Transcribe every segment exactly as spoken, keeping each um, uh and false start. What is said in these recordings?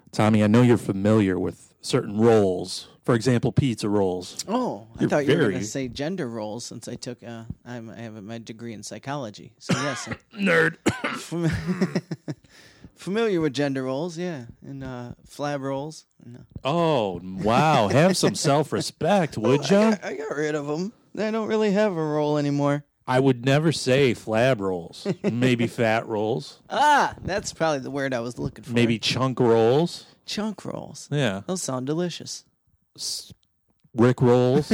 Tommy, I know you're familiar with certain roles. For example, pizza rolls. Oh, I You're thought you were very- going to say gender roles since I took uh, I'm, I have my degree in psychology. So yes, I'm Nerd. fam- familiar with gender roles. Yeah, and uh, flab roles. And, uh, Oh, wow. Have some self-respect, would I ya? got, I got rid of them. I don't really have a role anymore. I would never say flab rolls. Maybe fat rolls. Ah, that's probably the word I was looking for. Maybe chunk rolls. chunk rolls. Yeah. Those sound delicious. S- Rick rolls.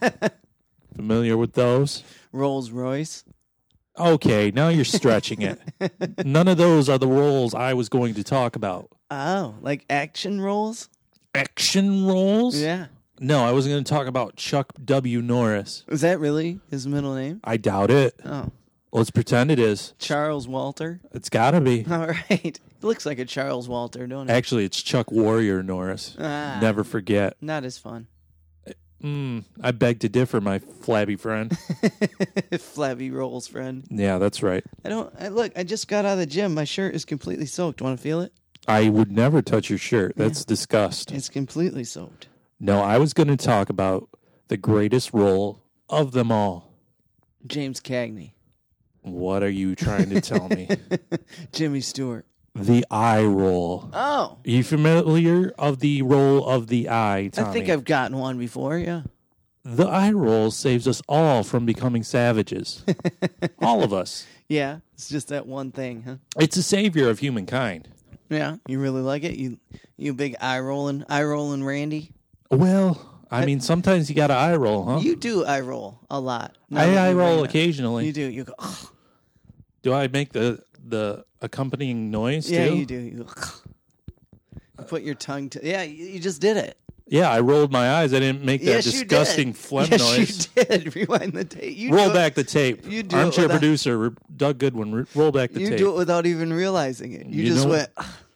Familiar with those? Rolls Royce. Okay, now you're stretching it. None of those are the roles I was going to talk about. Oh, like action rolls? Action rolls? Yeah. No, I was going to talk about Chuck W. Norris. Is that really his middle name? I doubt it. Oh, Let's pretend it is. Charles Walter. It's got to be. All right. It looks like a Charles Walter, don't it? Actually, it's Chuck Warrior Norris. Ah. Never forget. Not as fun. Mm, I beg to differ, my flabby friend. Flabby rolls, friend. Yeah, that's right. I don't. I look. I just got out of the gym. My shirt is completely soaked. Want to feel it? I would never touch your shirt. That's disgust. It's completely soaked. No, I was going to talk about the greatest role of them all. James Cagney. What are you trying to tell me? Jimmy Stewart. The eye roll. Oh, Are you familiar of the role of the eye, Tommy? I think I've gotten one before. Yeah. The eye roll saves us all from becoming savages. All of us. Yeah. It's just that one thing, huh? It's a savior of humankind. Yeah. You really like it? You, you big eye rolling, eye rolling, Randy. Well, I mean, sometimes you got to eye roll, huh? You do eye roll a lot. Now I that eye you bring roll it up. occasionally. You do. You go. "Ugh." Do I make the the accompanying noise Yeah, too? you do. You, go, "Ugh." You put your tongue to. Yeah, you, you just did it. Yeah, I rolled my eyes. I didn't make that Yes, disgusting you did. phlegm yes, noise. you did. Rewind the tape. You Roll do back it, the tape. You do it Armchair without- producer Doug Goodwin. r- Roll back the You tape. do it without even realizing it. You, You just know- went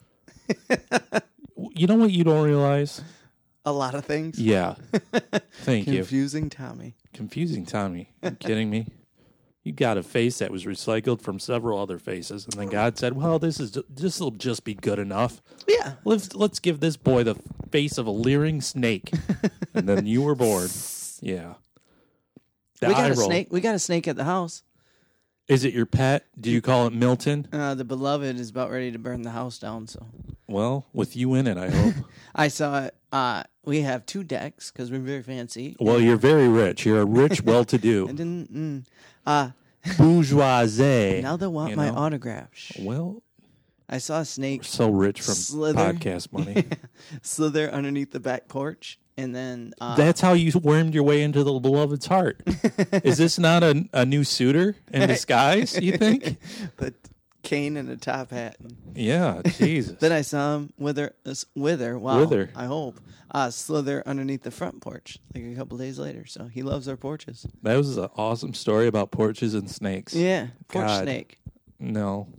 You know what you don't realize? a lot of things. Yeah. Thank you. Confusing Tommy. Confusing Tommy. Are you kidding me? You got a face that was recycled from several other faces, and then God said, "Well, this is this will just be good enough. Yeah. Let's let's give this boy the face of a leering snake." And then you were born. Yeah. The we got eye a roll. snake. We got a snake at the house. Is it your pet? Do you call it Milton? Uh, the beloved is about ready to burn the house down. So Well, with you in it, I hope. I saw it. Uh, we have two decks because we're very fancy. Well, you're very rich. You're a rich, I well-to-do didn't. Mm, uh, bourgeoisie. now they want you my know? autograph. Shh. Well, I saw a we're snake so rich from Slither. podcast money. slither underneath the back porch, and then uh, That's how you wormed your way into the beloved's heart. Is this not a, a new suitor in disguise, you think? the cane and a top hat. Yeah, Jesus. Then I saw him wither, uh, wither. Wow, Wither. I hope uh, slither underneath the front porch like a couple days later. So he loves our porches. That was an awesome story about porches and snakes. Yeah, porch God. snake. No.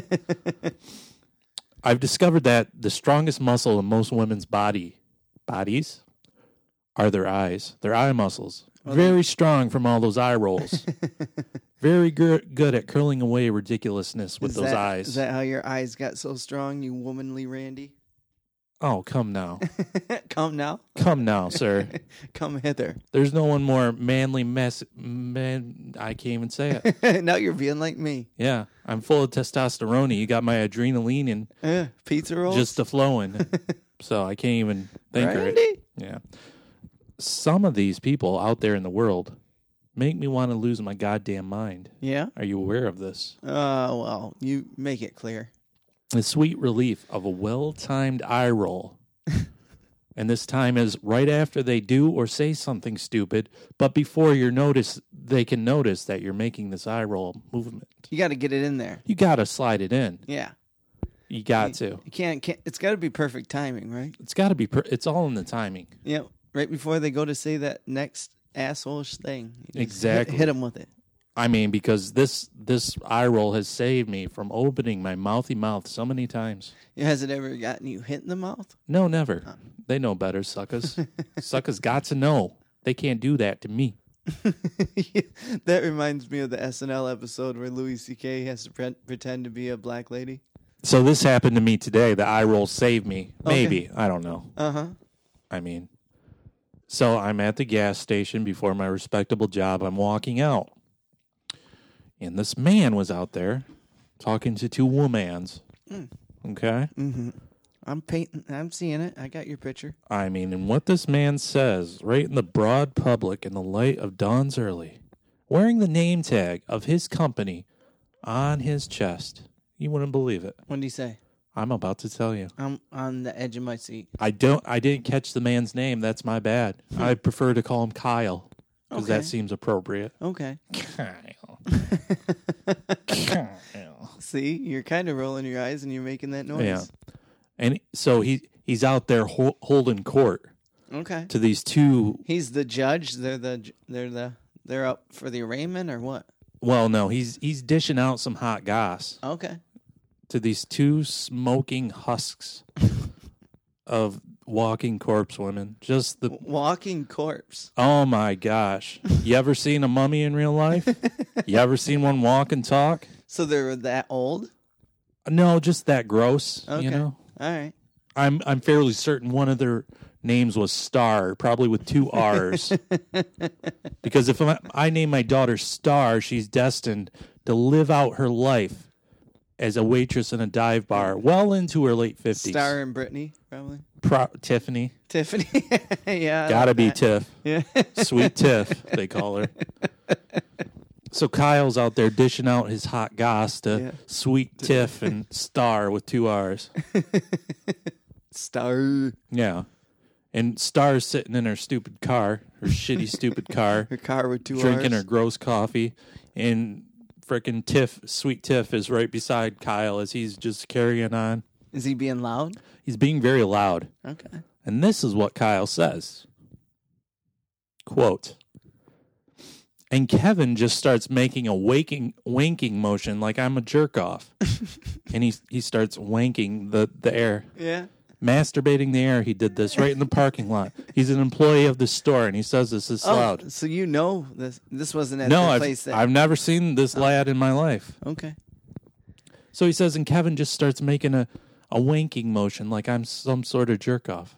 I've discovered that the strongest muscle in most women's body bodies are their eyes, their eye muscles. Very strong from all those eye rolls. Very good, good at curling away ridiculousness with Is those that- eyes. Is that how your eyes got so strong, you womanly Randy? Oh, come now. Come now. Come now, sir. Come hither. There's no one more manly mess. Man, I can't even say it. Now you're being like me. Yeah, I'm full of testosterone. You got my adrenaline and Eh, pizza rolls. just a flowing. So I can't even think of it. Randy? Yeah. Some of these people out there in the world make me want to lose my goddamn mind. Yeah. Are you aware of this? Uh, well, you make it clear. The sweet relief of a well-timed eye roll. And this time is right after they do or say something stupid, but before you notice, they can notice that you're making this eye roll movement. You got to get it in there. You got to slide it in. Yeah. You got to. You can't. can't it's got to be perfect timing, right? It's got to be. Per- it's all in the timing. Yeah. Right before they go to say that next asshole-ish thing. You just Exactly. Hit, hit them with it. I mean, because this this eye roll has saved me from opening my mouthy mouth so many times. Has it ever gotten you hit in the mouth? No, never. They know better, suckers. Suckers got to know. They can't do that to me. That reminds me of the S N L episode where Louis C K has to pre- pretend to be a black lady. So this happened to me today. The eye roll saved me. Maybe. Okay. I don't know. Uh-huh. I mean, so I'm at the gas station before my respectable job. I'm walking out. And this man was out there talking to two womans. Mm. Okay? Mm-hmm. I'm painting. I'm seeing it. I got your picture. I mean, and what this man says, right in the broad public in the light of dawn's early, wearing the name tag of his company on his chest. You wouldn't believe it. What did he say? I'm about to tell you. I'm on the edge of my seat. I don't. I didn't catch the man's name. That's my bad. I prefer to call him Kyle because Okay. that seems appropriate. Okay. Kyle. Kyle. See, you're kind of rolling your eyes and you're making that noise. Yeah. And so he he's out there ho- holding court Okay. to these two. He's the judge. They're the. They're the. They're up for the arraignment or what? Well, no, he's he's dishing out some hot goss Okay. to these two smoking husks of walking corpse women. Just the Walking corpse. oh my gosh! You ever seen a mummy in real life? You ever seen one walk and talk? So they're that old? No, just that gross. Okay. You know, All right. I'm I'm fairly certain one of their names was Star, probably with two R's. Because if I, I name my daughter Star, she's destined to live out her life as a waitress in a dive bar, well into her late fifties. Star and Brittany, probably. Pro- Tiffany, Tiffany. Yeah. I gotta like be that. Tiff, Yeah. sweet Tiff, they call her. So Kyle's out there dishing out his hot goss to Yeah. sweet Tiff and Star with two R's. Star. Yeah. And Star's sitting in her stupid car, her shitty, stupid car, Her car with two drinking her R's. gross coffee. And frickin' Tiff, sweet Tiff, is right beside Kyle as he's just carrying on. Is he being loud? He's being very loud. Okay. And this is what Kyle says. Quote. And Kevin just starts making a waking, wanking motion like I'm a jerk off. And he, he starts wanking the, the air. Yeah. Masturbating the air. He did this right in the parking lot. He's an employee of the store, and he says this is Oh, loud. so you know this? This wasn't at No, the I've, place that. I've never seen this lad in my life. Okay. So he says, and Kevin just starts making a, a wanking motion like I'm some sort of jerk off.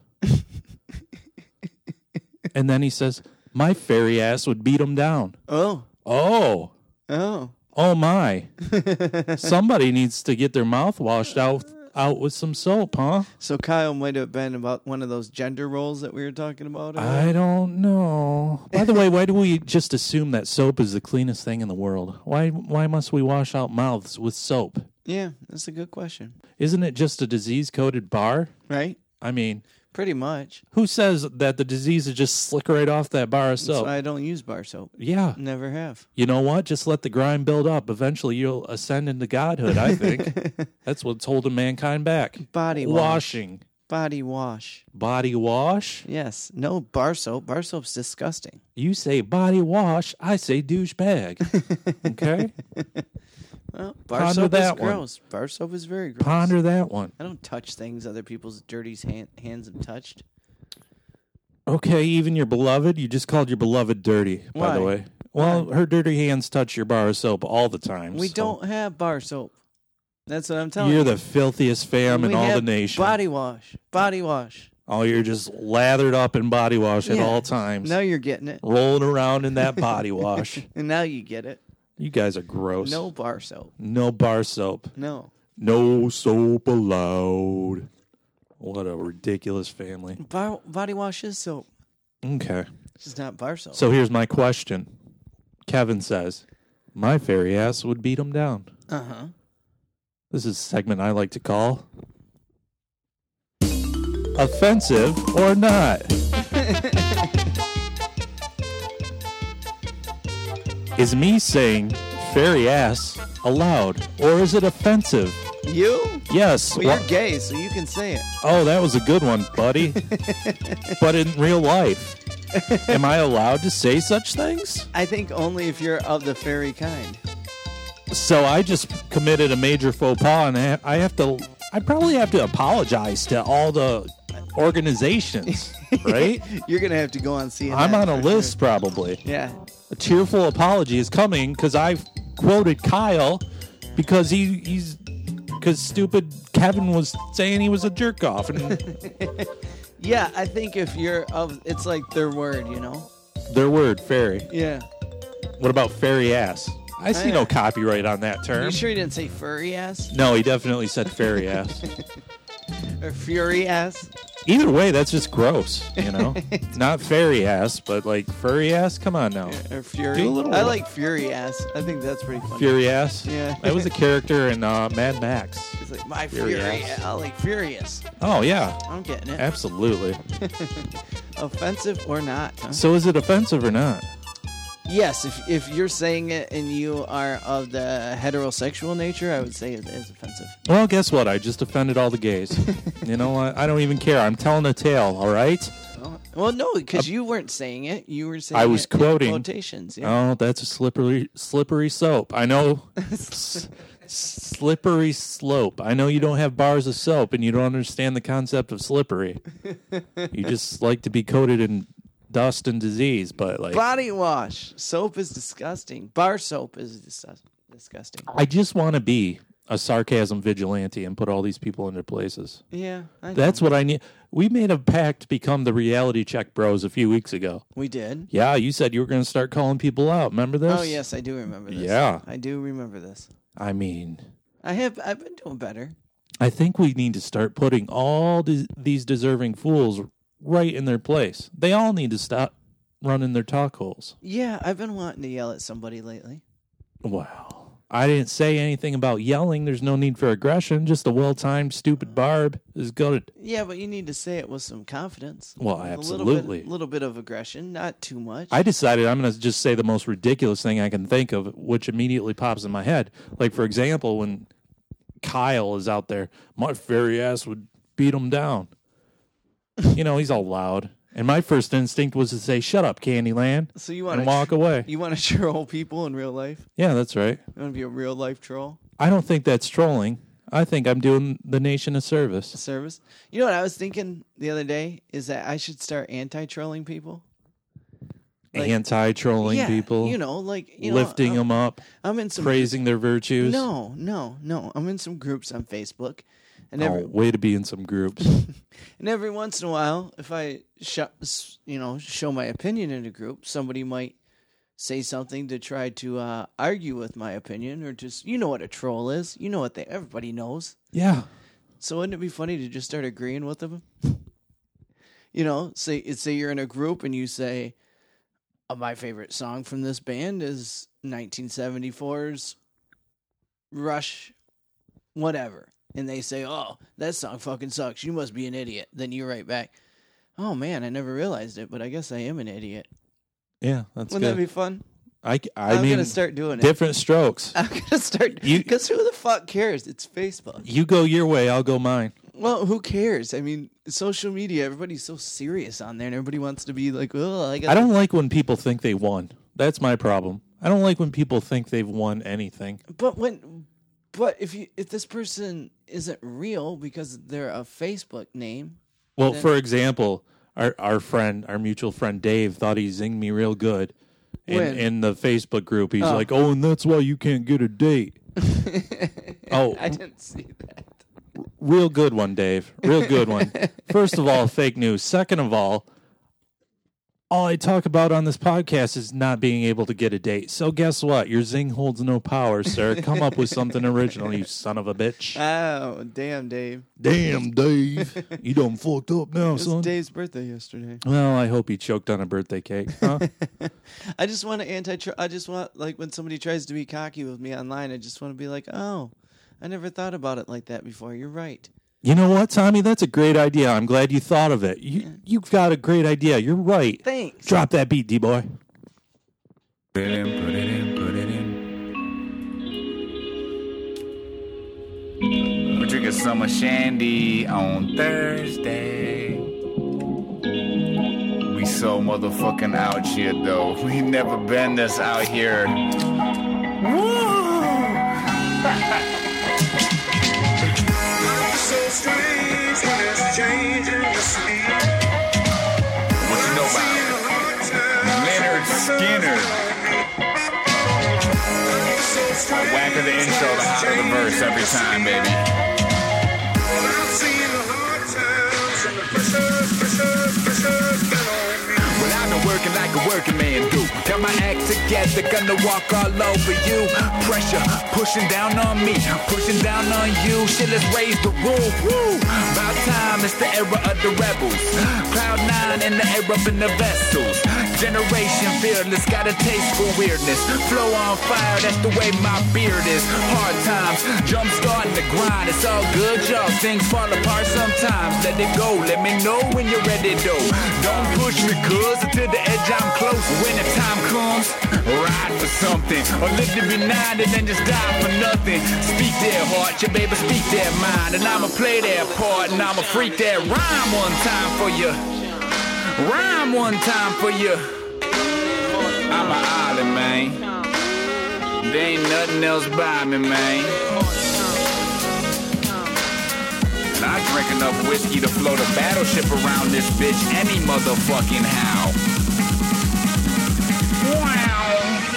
And then he says, my fairy ass would beat him down. Oh. Oh, Oh. oh my. Somebody needs to get their mouth washed out out with some soap, huh? So Kyle might have been about one of those gender roles that we were talking about. I don't know. By the way, why do we just assume that soap is the cleanest thing in the world? Why why must we wash out mouths with soap? Yeah, that's a good question. Isn't it just a disease-coated bar? Right? I mean, Pretty much. who says that the disease is just slick right off that bar of That's soap? why I don't use bar soap. Yeah. Never have. You know what? Just let the grime build up. Eventually you'll ascend into godhood, I think. That's what's holding mankind back. Body wash. Washing. Body wash. Body wash? Yes. No bar soap. Bar soap's disgusting. You say body wash, I say douchebag. Okay? Well, bar Ponder soap that is one. gross. Bar soap is very gross. Ponder that one. I don't touch things other people's dirty hand, hands have touched. Okay, even your beloved? You just called your beloved dirty, by the Why? way. Well, Why? her dirty hands touch your bar of soap all the time. We so don't have bar soap. That's what I'm telling You're you. the filthiest fam in We all the have nation. Body wash. Body wash. Oh, you're just lathered up in body wash at Yeah. all times. Now you're getting it. Rolling around in that body wash. And now you get it. You guys are gross. No bar soap. No bar soap. No. No soap allowed. What a ridiculous family. Bar, body wash is soap. Okay. It's just not bar soap. So here's my question. Kevin says, my fairy ass would beat him down. Uh-huh. This is a segment I like to call Offensive or Not. Is me saying fairy ass allowed, or is it offensive? You? Yes. Well, you're Wha- gay, so you can say it. Oh, that was a good one, buddy. But in real life, am I allowed to say such things? I think only if you're of the fairy kind. So I just committed a major faux pas, and I I have to. I probably have to apologize to all the organizations, right? You're going to have to go on C N N. I'm on a for list, sure. probably. Yeah. A tearful apology is coming because I've quoted Kyle because he he's because stupid Kevin was saying he was a jerk off. And Yeah, I think if you're of, it's like their word, you know. their word, fairy. Yeah. What about fairy ass? I see yeah. no copyright on that term. You sure he didn't say furry ass No, he definitely said fairy ass. or fury ass? Either way, that's just gross, you know? Not fairy ass, but like furry ass? Come on now. Or fury? Do a little- I like fury ass. I think that's pretty funny. Fury ass? Yeah. That was a character in uh, Mad Max. It's like my Fury fury. ass. I like furious. Oh, yeah. I'm getting it. Absolutely. Offensive or not? Huh? So is it offensive or not? Yes, if if you're saying it and you are of the heterosexual nature, I would say it is offensive. Well, guess what? I just offended all the gays. You know what? I don't even care. I'm telling a tale, all right? Oh, well, no, because you weren't saying it. You were saying I was it in quoting. quotations. Yeah. Oh, that's a slippery slippery soap. I know. S- slippery slope. I know you don't have bars of soap and you don't understand the concept of slippery. You just like to be coated in dust and disease, but like Body wash. Soap is disgusting. Bar soap is dis- disgusting. I just want to be a sarcasm vigilante and put all these people in their places. Yeah, I know. That's what I need. We made a pact to become the reality check bros a few weeks ago. we did. Yeah, you said you were going to start calling people out. Remember this? Oh yes, I do remember this. Yeah. I do remember this. I mean, I have. I've been doing better. I think we need to start putting all de- these deserving fools right in their place. They all need to stop running their talk holes. Yeah, I've been wanting to yell at somebody lately. Wow. I didn't say anything about yelling. There's no need for aggression. Just a well-timed stupid barb is good. Yeah, but you need to say it with some confidence. Well, A absolutely. little bit, little bit of aggression, not too much. I decided I'm going to just say the most ridiculous thing I can think of, which immediately pops in my head. Like, for example, when Kyle is out there, my fairy ass would beat him down. You know, he's all loud. And my first instinct was to say, shut up, Candyland, so you want and to walk away. You want to troll people in real life? Yeah, that's right. You want to be a real life troll? I don't think that's trolling. I think I'm doing the nation a service. Service. You know what I was thinking the other day is that I should start anti-trolling people. Like- Anti-trolling yeah, people, you know, like you lifting know, I'm, them up, I'm in some praising their virtues. No, no, no. I'm in some groups on Facebook, and Oh, every way to be in some groups. and every once in a while, if I sh- you know show my opinion in a group, somebody might say something to try to uh, argue with my opinion, or just you know what a troll is. You know what they everybody knows. Yeah. So wouldn't it be funny to just start agreeing with them? You know, say say you're in a group and you say, oh, my favorite song from this band is nineteen seventy-four's Rush, whatever. And they say, oh, that song fucking sucks. You must be an idiot. Then you write back, oh, man, I never realized it, but I guess I am an idiot. Yeah, that's Wouldn't good. that be fun? I, I I'm mean, going to start doing it. different strokes. I'm going to start. You- Because who the fuck cares? It's Facebook. You go your way, I'll go mine. Well, who cares? I mean, social media, everybody's so serious on there, and everybody wants to be like, oh, I got I don't like when people think they won. That's my problem. I don't like when people think they've won anything. But when, but if you if this person isn't real because they're a Facebook name, Well, Then- for example, our our friend, our mutual friend Dave, thought he zinged me real good. In, When? in the Facebook group, he's Oh. like, "Oh, and that's why you can't get a date." Oh. I didn't see that. Real good one, Dave. Real good one. First of all, fake news. Second of all, all I talk about on this podcast is not being able to get a date. So guess what? Your zing holds no power, sir. Come up with something original, you son of a bitch. Oh, damn, Dave! Damn, Dave. You done fucked up now, It was son. Dave's birthday yesterday. Well, I hope he choked on a birthday cake. Huh? I just want to anti. I just want like when somebody tries to be cocky with me online, I just want to be like, oh, I never thought about it like that before. You're right. You know what, Tommy? That's a great idea. I'm glad you thought of it. You, you've got a great idea. You're right. Thanks. Drop that beat, D-boy. Put it in, put it in, put it in. We're drinking summer shandy on Thursday. We so motherfucking out here though. We never been this out here. Woo! So strange when it's changing the speed. What you know about Leonard Skinner? So strange. Whacker harder the intro, the hotter the verse every time, baby. I've seen the hard times and the pressure, pressure, pressure get on me. Well, I've been working like a working man do. Got my act together, gonna walk all over you. Pressure pushing down on me, pushing down on you. Shit, let's raise the roof. Woo! About time, it's the era of the rebels. Cloud nine in the air up in the vessels. Generation fearless, got a taste for weirdness. Flow on fire, that's the way my beard is. Hard times, jump starting the grind. It's all good, y'all. Things fall apart sometimes. Let it go, let me know when you're ready, though. Don't push me, cuz to the edge I'm close. When the time comes, ride for something. Or live to be nine and then just die for nothing. Speak their heart, your baby, speak their mind. And I'ma play their part, and I'ma freak that rhyme one time for you. Rhyme one time for you. I'm an island, man. There ain't nothing else by me, man. And I drink enough whiskey to float a battleship around this bitch any motherfucking how. Wow.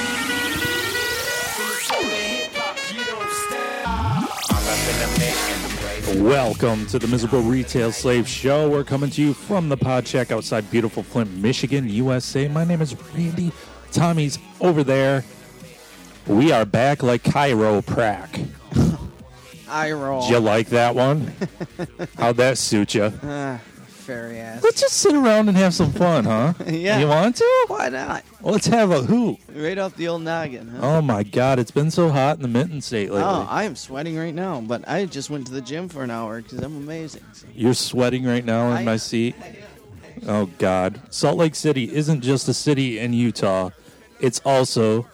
Welcome to the Miserable Retail Slave Show. We're coming to you from the Pod Shack outside beautiful Flint, Michigan, U S A. My name is Randy. Tommy's over there. We are back like chiroprac. I roll. Did you like that one? How'd that suit you? Ah, fairy ass. Let's just sit around and have some fun, huh? Yeah. You want to? Why not? Well, let's have a hoot. Right off the old noggin, huh? Oh, my God. It's been so hot in the Mitten State lately. Oh, I am sweating right now, but I just went to the gym for an hour because I'm amazing. You're sweating right now in I- my seat? Oh, God. Salt Lake City isn't just a city in Utah. It's also...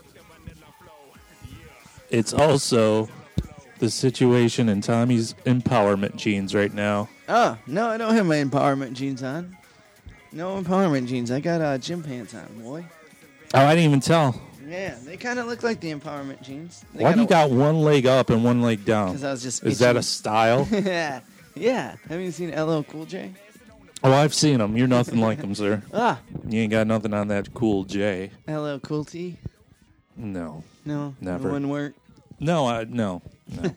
It's also the situation in Tommy's empowerment jeans right now. Oh, no, I don't have my empowerment jeans on. No empowerment jeans. I got uh, gym pants on, boy. Oh, I didn't even tell. Yeah, they kind of look like the empowerment jeans. They Why do you got? got one leg up and one leg down? Because I was just. Is that a itching. style? yeah, yeah. Have you seen L L Cool J? Oh, I've seen them. You're nothing like them, sir. Ah, You ain't got nothing on that cool J. L L Cool T. No. No, Never. It wouldn't work. No, I, no. No.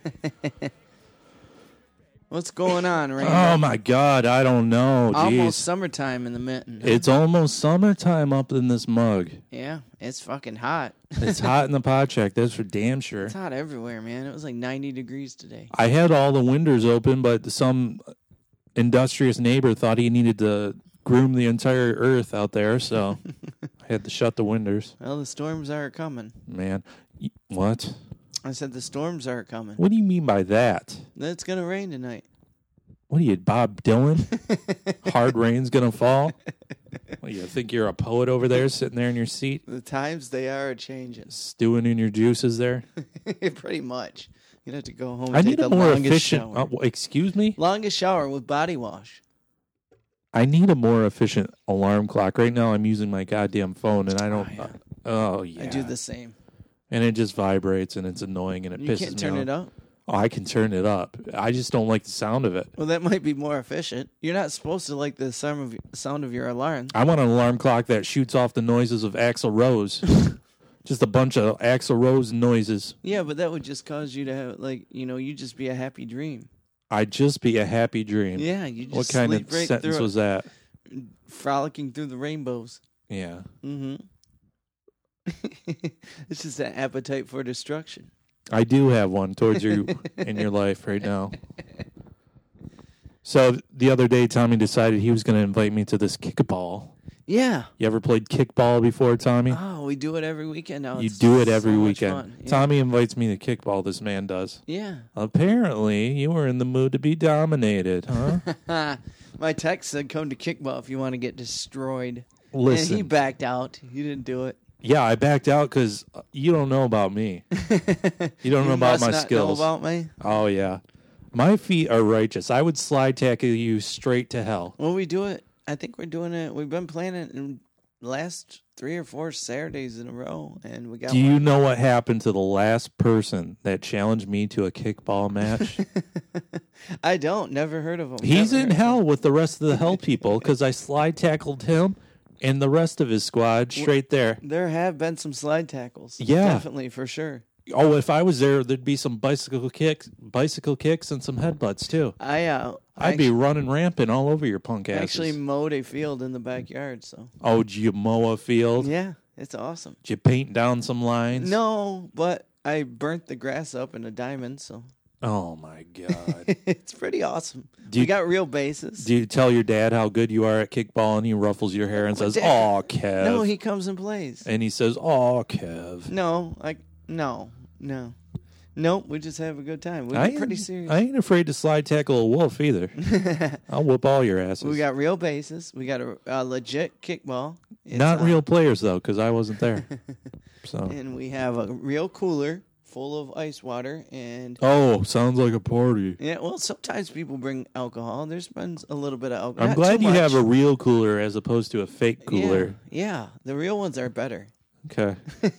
What's going on, right? Oh, my God. I don't know. Jeez. Almost summertime in the Mitten. huh? It's almost summertime up in this mug. Yeah, it's fucking hot. It's hot in the pod check. That's for damn sure. It's hot everywhere, man. It was like ninety degrees today. I had all the windows open, but some industrious neighbor thought he needed to groom the entire earth out there, so I had to shut the windows. Well, the storms are coming. Man, Y- what? I said the storms are coming. What do you mean by that? It's gonna rain tonight. What are you, Bob Dylan? Hard rain's gonna fall? What, you think you're a poet over there, sitting there in your seat, The times they are changing. stewing in your juices there? Pretty much. You'd have to go home and I take need the a more longest efficient. shower. Uh, excuse me? Longest shower with body wash. I need a more efficient alarm clock. Right now, I'm using my goddamn phone, and I don't. Oh, yeah. Oh yeah, I do the same. and it just vibrates, and it's annoying, and it You pisses can't me turn off. it up. Oh, I can turn it up. I just don't like the sound of it. Well, that might be more efficient. You're not supposed to like the sound of sound of your alarm. I want an alarm clock that shoots off the noises of Axl Rose. Just a bunch of Axl Rose noises. Yeah, but that would just cause you to have like you know you just be a happy dream. I'd just be a happy dream. Yeah, you just What kind sleep of right sentence through was it, that? frolicking through the rainbows. Yeah. Mm-hmm. It's just an appetite for destruction. I do have one towards you in your life right now. So the other day, Tommy decided he was going to invite me to this kickball. Yeah. You ever played kickball before, Tommy? Oh, we do it every weekend now. you It's do it every so much weekend. fun. Yeah. Tommy invites me to kickball. This man does. Yeah. Apparently, you were in the mood to be dominated, huh? My text said, "Come to kickball if you want to get destroyed." Listen. And he backed out. He didn't do it. Yeah, I backed out because you don't know about me. You don't know about must my not skills. Know about me? Oh, yeah. My feet are righteous. I would slide tackle you straight to hell. Well, we do it. I think we're doing it. We've been playing it in the last three or four Saturdays in a row, and we got. Do you one. know what happened to the last person that challenged me to a kickball match? I don't. Never heard of him. He's Never in heard of hell with the rest of the hell people because I slide tackled him and the rest of his squad straight there. him. There have been some slide tackles. Yeah. Definitely, for sure. Oh, if I was there, there'd be some bicycle kicks, bicycle kicks, and some headbutts too. I uh, I'd be running rampant all over your punk I asses. actually mowed a field in the backyard. So Oh, did you mow a field? yeah, it's awesome. Did you paint down some lines? No, but I burnt the grass up in a diamond, so Oh my god. it's pretty awesome. Do we you- got real bases. Do you tell your dad how good you are at kickball, and he ruffles your hair and My says, dad- "Aw, Kev," No, he comes and plays. and he says, "Aw, Kev." No, like no, no, nope. We just have a good time. We're I ain't, pretty serious. I ain't afraid to slide tackle a wolf either. I'll whoop all your asses. We got real bases. We got a, a legit kickball. It's, Not uh, real players though, because I wasn't there. So, And we have a real cooler full of ice water. And oh, sounds like a party. yeah, well, sometimes people bring alcohol. There's been a little bit of alcohol. I'm Not glad too you much. have a real cooler as opposed to a fake cooler. Yeah, yeah, the real ones are better. Okay.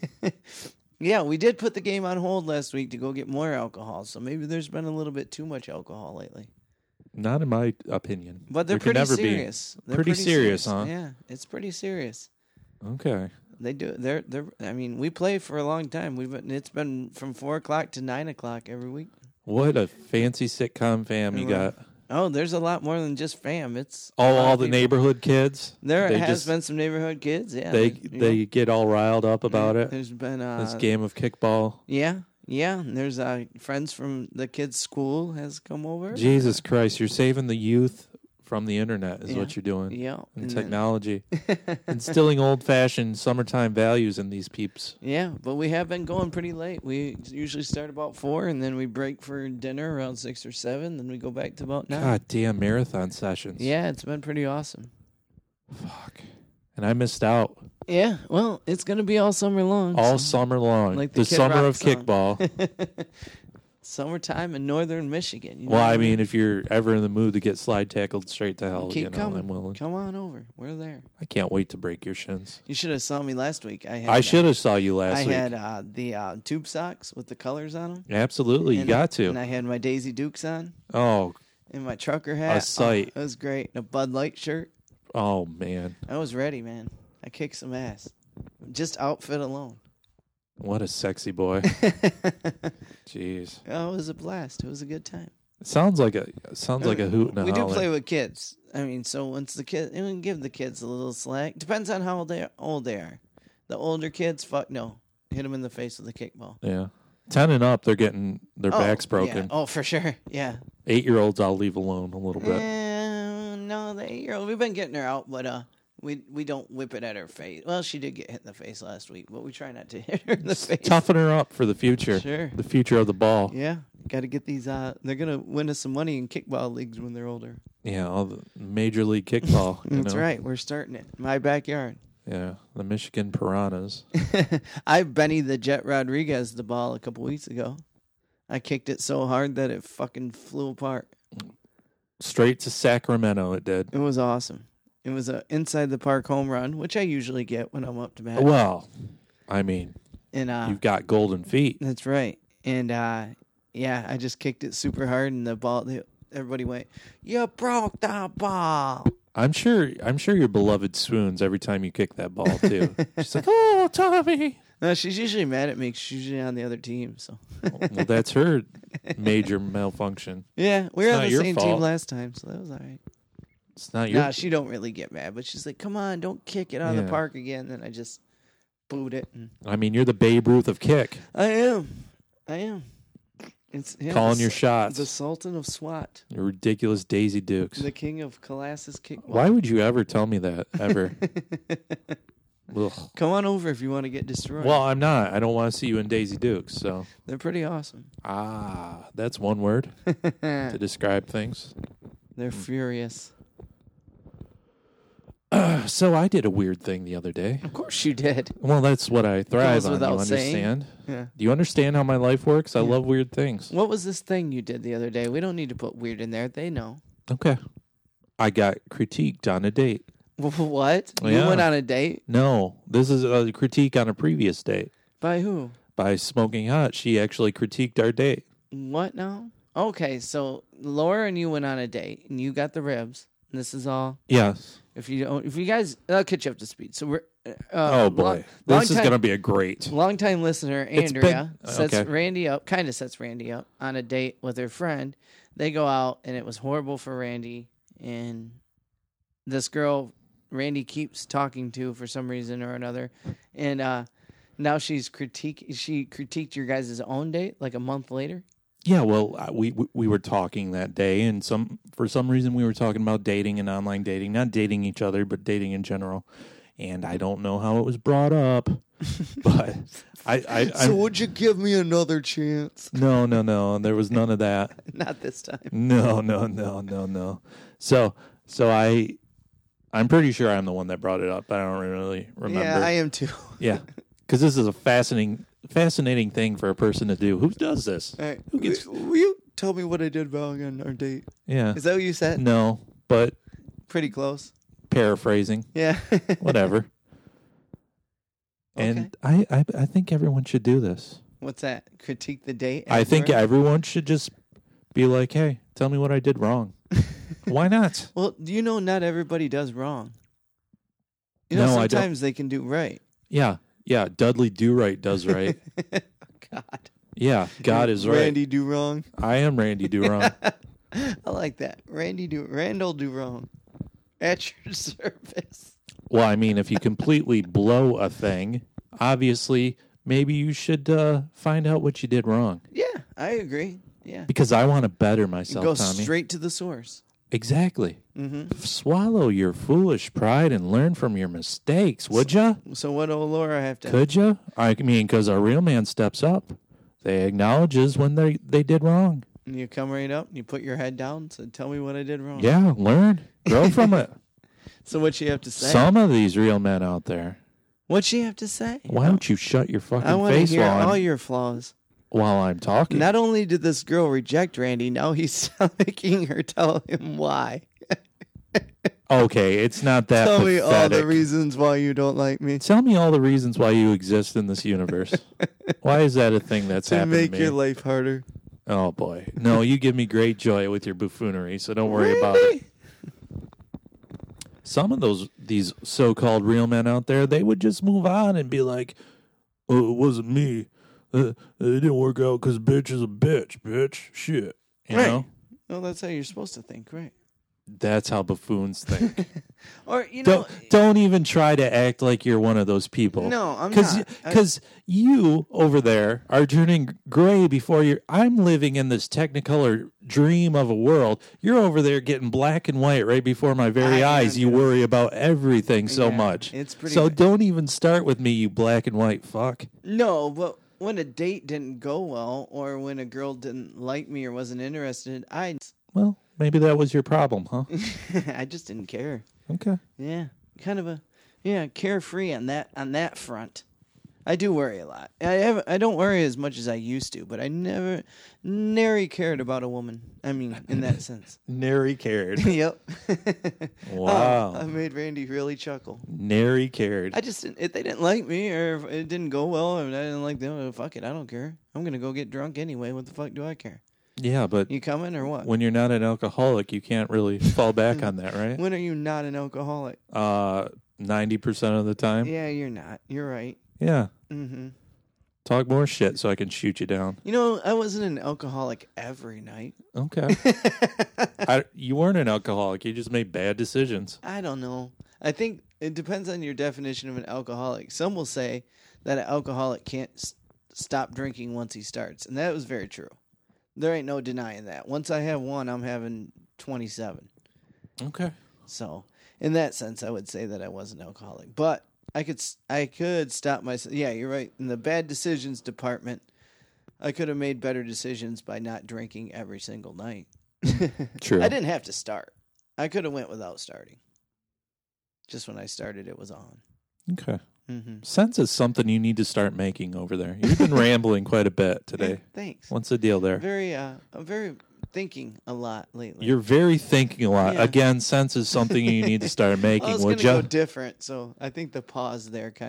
Yeah, we did put the game on hold last week to go get more alcohol. So maybe there's been a little bit too much alcohol lately. Not in my opinion. But they're There can pretty never be. serious. They're Pretty serious, huh? Yeah, it's pretty serious. Okay. They do. They're. They're. I mean, we play for a long time. We've. Been, it's been from four o'clock to nine o'clock every week. What a fancy sitcom fam you Well, got. Oh, there's a lot more than just fam. It's a Oh, lot all of the people. neighborhood kids. There they has just, been some neighborhood kids. Yeah, They there's, you they know, get all riled up about it. There's been uh, This game of kickball. Yeah, yeah. And there's uh, friends from the kids' school has come over. Jesus Christ, you're saving the youth from the internet is Yeah. what you're doing. Yeah, And and then- technology. Instilling old-fashioned summertime values in these peeps. Yeah, but we have been going pretty late. We usually start about four, and then we break for dinner around six or seven. Then we go back to about nine. God damn marathon sessions. Yeah, it's been pretty awesome. Fuck. And I missed out Yeah, well, it's gonna be all summer long. all so- summer long. Like the the Kid summer Rock of song. kickball. Summertime in northern Michigan. You know Well, what I mean, if you're ever in the mood to get slide tackled straight to hell, keep you know, coming. I'm willing. Come on over. We're there. I can't wait to break your shins. You should have saw me last week. I had. I uh, should have saw you last I week. had uh, the uh, tube socks with the colors on them. Absolutely, you And- got And to. I had my Daisy Dukes on Oh, and my trucker hat. sight. Oh, it was great. And a Bud Light shirt. oh man, I was ready, man. I kicked some ass. Just outfit alone. what a sexy boy. Jeez, Oh, it was a blast. It was a good time. it sounds like a it sounds like a hoot and a We do holler. play with kids. I mean, so once the kid, and we give the kids a little slack. Depends on how old they old they are. The older kids, fuck no, hit them in the face with a kickball. Yeah, ten and up, they're getting their Oh, backs yeah. broken. Oh, for sure. Yeah. Eight year olds, I'll leave alone a little bit. Uh, no, the eight year old. We've been getting her out, but uh, we we don't whip it at her face. Well, she did get hit in the face last week, but we try not to hit her in the face. Toughen her up for the future. Sure. The future of the ball. Yeah, got to get these. Uh, they're gonna win us some money in kickball leagues when they're older. Yeah, all the major league kickball. you That's know? right. We're starting it. My backyard. Yeah, the Michigan Piranhas. I Benny the Jet Rodriguez the ball a couple weeks ago. I kicked it so hard that it fucking flew apart. Straight to Sacramento, it did. It was awesome. It was a inside the park home run, which I usually get when I'm up to bat. Well, I mean, and uh, you've got golden feet. that's right. And uh, yeah, I just kicked it super hard, and the ball. They, everybody went, "You broke the ball." I'm sure. I'm sure your beloved swoons every time you kick that ball too. She's like, "Oh, Tommy." No, she's usually mad at me 'cause she's usually on the other team. So Well, that's her major malfunction. yeah, we were It's on not the your same team fault. last time, so that was all right. It's not your. Nah, she don't really get mad, but she's like, "Come on, don't kick it on Yeah. the park again." And I just booed it. And I mean, you're the Babe Ruth of kick, I am, I am. It's yeah, calling the, your Su- shots. The Sultan of SWAT, Your ridiculous Daisy Dukes. the King of Colossus kickball. Why would you ever tell me that ever? Ugh. Come on over if you want to get destroyed. Well, I'm not. I don't want to see you in Daisy Dukes. So they're pretty awesome. ah, that's one word to describe things. They're furious. So I did a weird thing the other day. Of course you did. Well, that's what I thrive Goes on. You without saying. understand? Yeah. Do you understand how my life works? I Yeah. love weird things. What was this thing you did the other day? We don't need to put weird in there. They know. Okay. I got critiqued on a date. What? You Yeah. went on a date? No, this is a critique on a previous date. By who? By Smoking Hot, she actually critiqued our date. What now? Okay, so Laura and you went on a date, and you got the ribs. And this is all. Yes. If you don't, if you guys, I'll catch you up to speed. So we're. Uh, Oh boy, long, this long is time, gonna be a great. Longtime listener It's Andrea been- sets okay. Randy up, kind of sets Randy up on a date with her friend. They go out, and it was horrible for Randy. And this girl, Randy keeps talking to for some reason or another, and uh, now she's critique. She critiqued your guys' own date like a month later. Yeah, well, uh, we we- we were talking that day, and some for some reason we were talking about dating and online dating, not dating each other, but dating in general. And I don't know how it was brought up, but I, I, I would you give me another chance? no, no, no, there was none of that. Not this time. No, no, no, no, no. So, so I, I'm pretty sure I'm the one that brought it up. But I don't really remember. Yeah, I am too. Yeah, because this is a fascinating, fascinating thing for a person to do. Who does this? All right. Who gets- will, will you tell me what I did wrong on our date? Yeah, Is that what you said? no, but Pretty close. paraphrasing, Yeah. whatever. Okay. And I, I, I think everyone should do this. What's that? Critique the date? I think afterward? everyone should just be like, "Hey, tell me what I did wrong." Why not? Well, you know, not everybody does wrong. You know, No, I don't. sometimes they can do right. Yeah, yeah. Dudley Do Right does right. God. Yeah, God is right. Randy do wrong. I am Randy Do Wrong. I like that. Randy do Randall do wrong. At your service. Well, I mean, if you completely blow a thing, obviously, maybe you should uh, find out what you did wrong. Yeah, I agree. Yeah. Because I want to better myself, Go Tommy. straight to the source. Exactly. Mm-hmm. Swallow your foolish pride and learn from your mistakes, would ya? So what do Laura have to? Could ya? I mean, because a real man steps up. They acknowledges when they, they did wrong. And you come right up and you put your head down. So tell me what I did wrong. Yeah, learn. Grow from it. So what she have to say? Some of these real men out there. What she have to say? Why don't you shut your fucking I want to face hear while all I'm, your flaws. while I'm talking? Not only did this girl reject Randy, now he's making her tell him why. Okay, it's not that Tell me pathetic. all the reasons why you don't like me. Tell me all the reasons why you exist in this universe. Why is that a thing that's To happened make to me? your life harder. Oh boy, no! You give me great joy with your buffoonery, so don't worry about it. Really? Some of those these so-called real men out there, they would just move on and be like, "Oh, it wasn't me. Uh, it didn't work out because bitch is a bitch, bitch. Shit." You Right. know, Well, that's how you're supposed to think, right? that's how buffoons think. Or, you know, don't don't even try to act like you're one of those people. No, I'm Cause, not. I- Because you over there are turning gray before you're. I'm living in this technicolor dream of a world. You're over there getting black and white right before my very I eyes. am You too. worry about everything so Yeah, much. it's pretty so bad. don't even start with me, you black and white fuck. no, but when a date didn't go well or when a girl didn't like me or wasn't interested, I, Well, maybe that was your problem, huh? I just didn't care. Okay. Yeah, kind of a yeah carefree on that on that front. I do worry a lot. I have I don't worry as much as I used to, but I never nary cared about a woman. I mean, in that sense. Nary cared. Yep. Wow. Oh, I made Randy really chuckle. Nary cared. I just didn't, if they didn't like me or if it didn't go well and I didn't like them, oh, fuck it, I don't care. I'm gonna go get drunk anyway. What the fuck do I care? Yeah, but You coming or what? when you're not an alcoholic, you can't really fall back on that, right? When are you not an alcoholic? Uh, ninety percent of the time. Yeah, you're not. You're right. Yeah. Mm-hmm. Talk more shit so I can shoot you down. You know, I wasn't an alcoholic every night. Okay. I, you weren't an alcoholic. You just made bad decisions. I don't know. I think it depends on your definition of an alcoholic. Some will say that an alcoholic can't s- stop drinking once he starts, and that was very true. There ain't no denying that. Once I have one, I'm having twenty-seven. Okay. So, in that sense, I would say that I was an alcoholic. But I could s- I could stop myself. Yeah, you're right. In the bad decisions department, I could have made better decisions by not drinking every single night. True. I didn't have to start. I could have went without starting. Just when I started, it was on. Okay. Mm-hmm. Sense is something you need to start making over there. You've been rambling quite a bit today. Thanks. What's the deal there? Very, uh, I'm very thinking a lot lately. You're very thinking a lot. Yeah. Again, sense is something you need to start I making, was would gonna you? go different, so I think the pause there kind of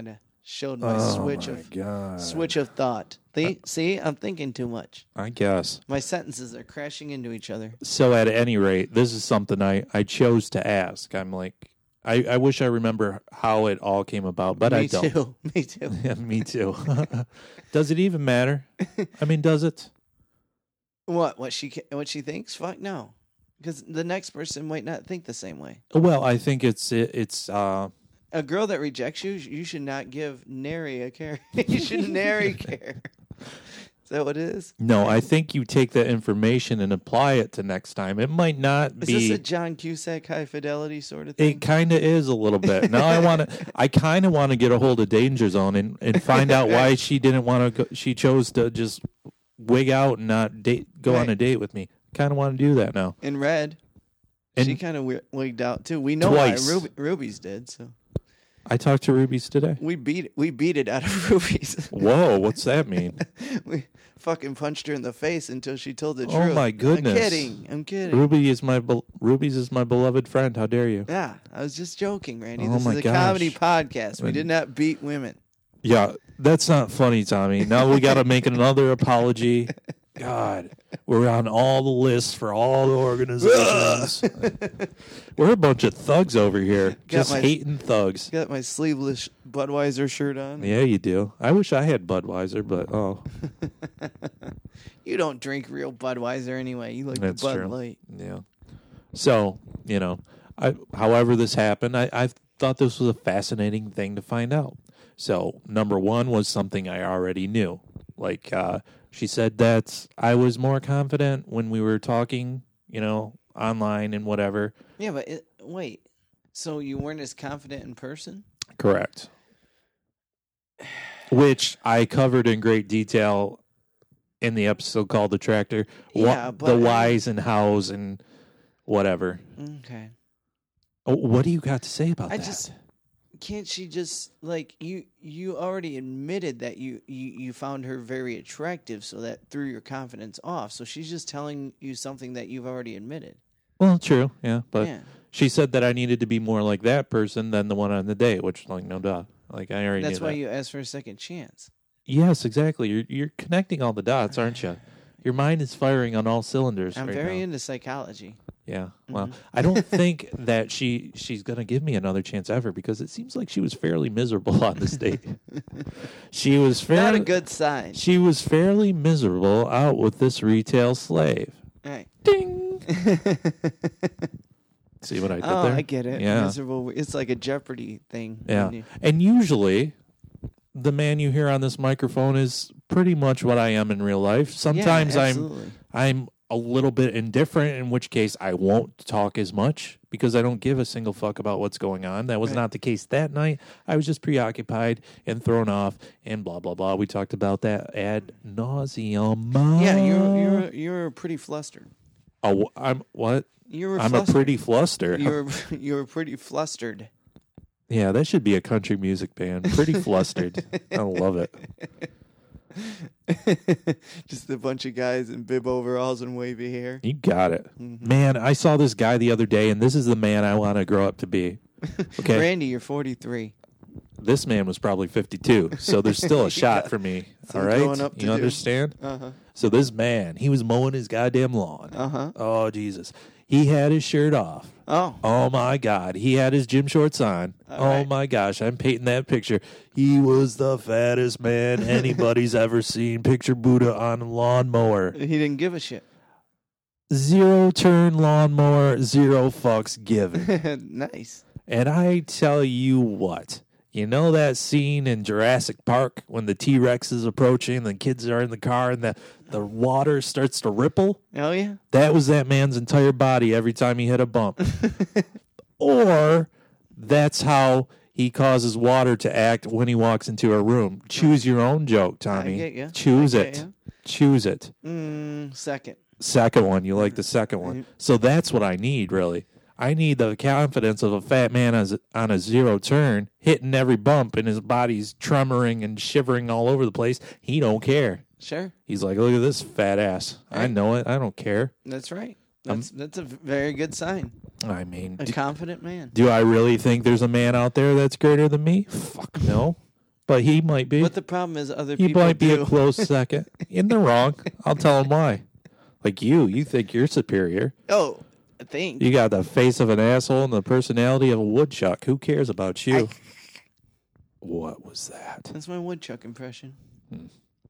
Showed my Oh switch my of God. switch of thought. See, see, I'm thinking too much. I guess. My sentences are crashing into each other. So at any rate, this is something I, I chose to ask. I'm like, I, I wish I remember how it all came about, but Me I don't. too. Me too. Yeah, me too. Does it even matter? I mean, does it? What? What she? ca- What she thinks? Fuck no. Because the next person might not think the same way. Well, I think it's it, it's uh A girl that rejects you, you should not give nary a care. You should nary care. Is that what it is? no, I think you take that information and apply it to next time. It might not Is be this a John Cusack high fidelity sort of thing? it kind of is a little bit. Now I want to I kind of want to get a hold of Danger Zone and, and find out why she didn't want to go, she chose to just wig out and not date go on Right. a date with me. Kind of want to do that now. In red, And she kind of wigged out too. We know Twice. why Ruby, Ruby's did. So I talked to Rubies today. we beat we beat it out of Ruby's. Whoa, what's that mean? We fucking punched her in the face until she told the Oh, truth. my goodness. I'm kidding. I'm kidding. Ruby is my be- Rubies is my beloved friend. How dare you? Yeah, I was just joking, Randy. Oh, This my is a gosh. comedy podcast. We And- did not beat women. Yeah, that's not funny, Tommy. Now we got to make another apology. God, we're on all the lists for all the organizations. We're a bunch of thugs over here, just my- hating thugs. Got my sleeveless Budweiser shirt on. Yeah, you do. I wish I had Budweiser, but oh, You don't drink real Budweiser anyway. You like that's the Bud true. Light. Yeah. So you know, I however this happened, I, I thought this was a fascinating thing to find out. So number one was something I already knew. Like uh, she said that I was more confident when we were talking, you know, online and whatever. Yeah, but it, wait. So you weren't as confident in person? Correct. Which I covered in great detail in the episode called "The Tractor." Wha- Yeah, but the I- whys and hows and whatever. Okay. Oh, what do you got to say about I that? just can't she just like you you already admitted that you, you you found her very attractive, so that threw your confidence off. So she's just telling you something that you've already admitted. Well, true, yeah, but Yeah. she said that I needed to be more like that person than the one on the date, which, like, no duh. Like, I already That's knew why that. you asked for a second chance. Yes, exactly. You're you're connecting all the dots, aren't you? Your mind is firing on all cylinders. I'm right very now. into psychology. Yeah. Well, Mm-hmm. I don't think that she she's gonna give me another chance ever because it seems like she was fairly miserable on this date. She was Not fairly a good sign. she was fairly miserable out with this retail slave. Right. Ding. See what I did Oh, there? I get it. Yeah. Miserable. It's like a Jeopardy thing. Yeah. when you- And usually the man you hear on this microphone is pretty much what I am in real life. Sometimes yeah, I'm absolutely. I'm a little bit indifferent, in which case I won't talk as much because I don't give a single fuck about what's going on. That was Right. not the case that night. I was just preoccupied and thrown off and blah blah blah. We talked about that ad nauseum. Yeah, you're you're you're pretty flustered. Oh, I'm what? You were I'm flustered. a pretty fluster. You're you're pretty flustered. Yeah, that should be a country music band. Pretty flustered. I love it. Just a bunch of guys in bib overalls and wavy hair. You got it. Mm-hmm. Man, I saw this guy the other day, and this is the man I want to grow up to be. Okay. Randy, you're forty-three. This man was probably fifty-two, so there's still a shot for me. some All right? growing up to You do. understand? Uh huh. So this man, he was mowing his goddamn lawn. Uh huh. Oh, Jesus. He had his shirt off. Oh, Oh, my God. He had his gym shorts on. All oh, right. my gosh. I'm painting that picture. He was the fattest man anybody's ever seen. Picture Buddha on a lawnmower. he didn't give a shit. Zero turn lawnmower, zero fucks given. Nice. And I tell you what, you know that scene in Jurassic Park when the T-Rex is approaching, the kids are in the car, and the, the water starts to ripple? Oh yeah. That was that man's entire body every time he hit a bump. Or that's how he causes water to act when he walks into a room. Choose your own joke, Tommy. get ya. Choose I it. get ya. Choose it. Mm, second. Second one. You like the second one. So that's what I need, really. I need the confidence of a fat man as, on a zero turn, hitting every bump, and his body's tremoring and shivering all over the place. He don't care. Sure. He's like, look at this fat ass. I Right. know it. I don't care. That's right. That's that's a very good sign. I mean, A do, confident man. do I really think there's a man out there that's greater than me? Fuck no. but he might be. But the problem is other He people might be do. a close second. In the wrong. I'll tell him why. Like you, you think you're superior. Oh, I think. You got the face of an asshole and the personality of a woodchuck. Who cares about you? I- What was that? That's my woodchuck impression. Hmm.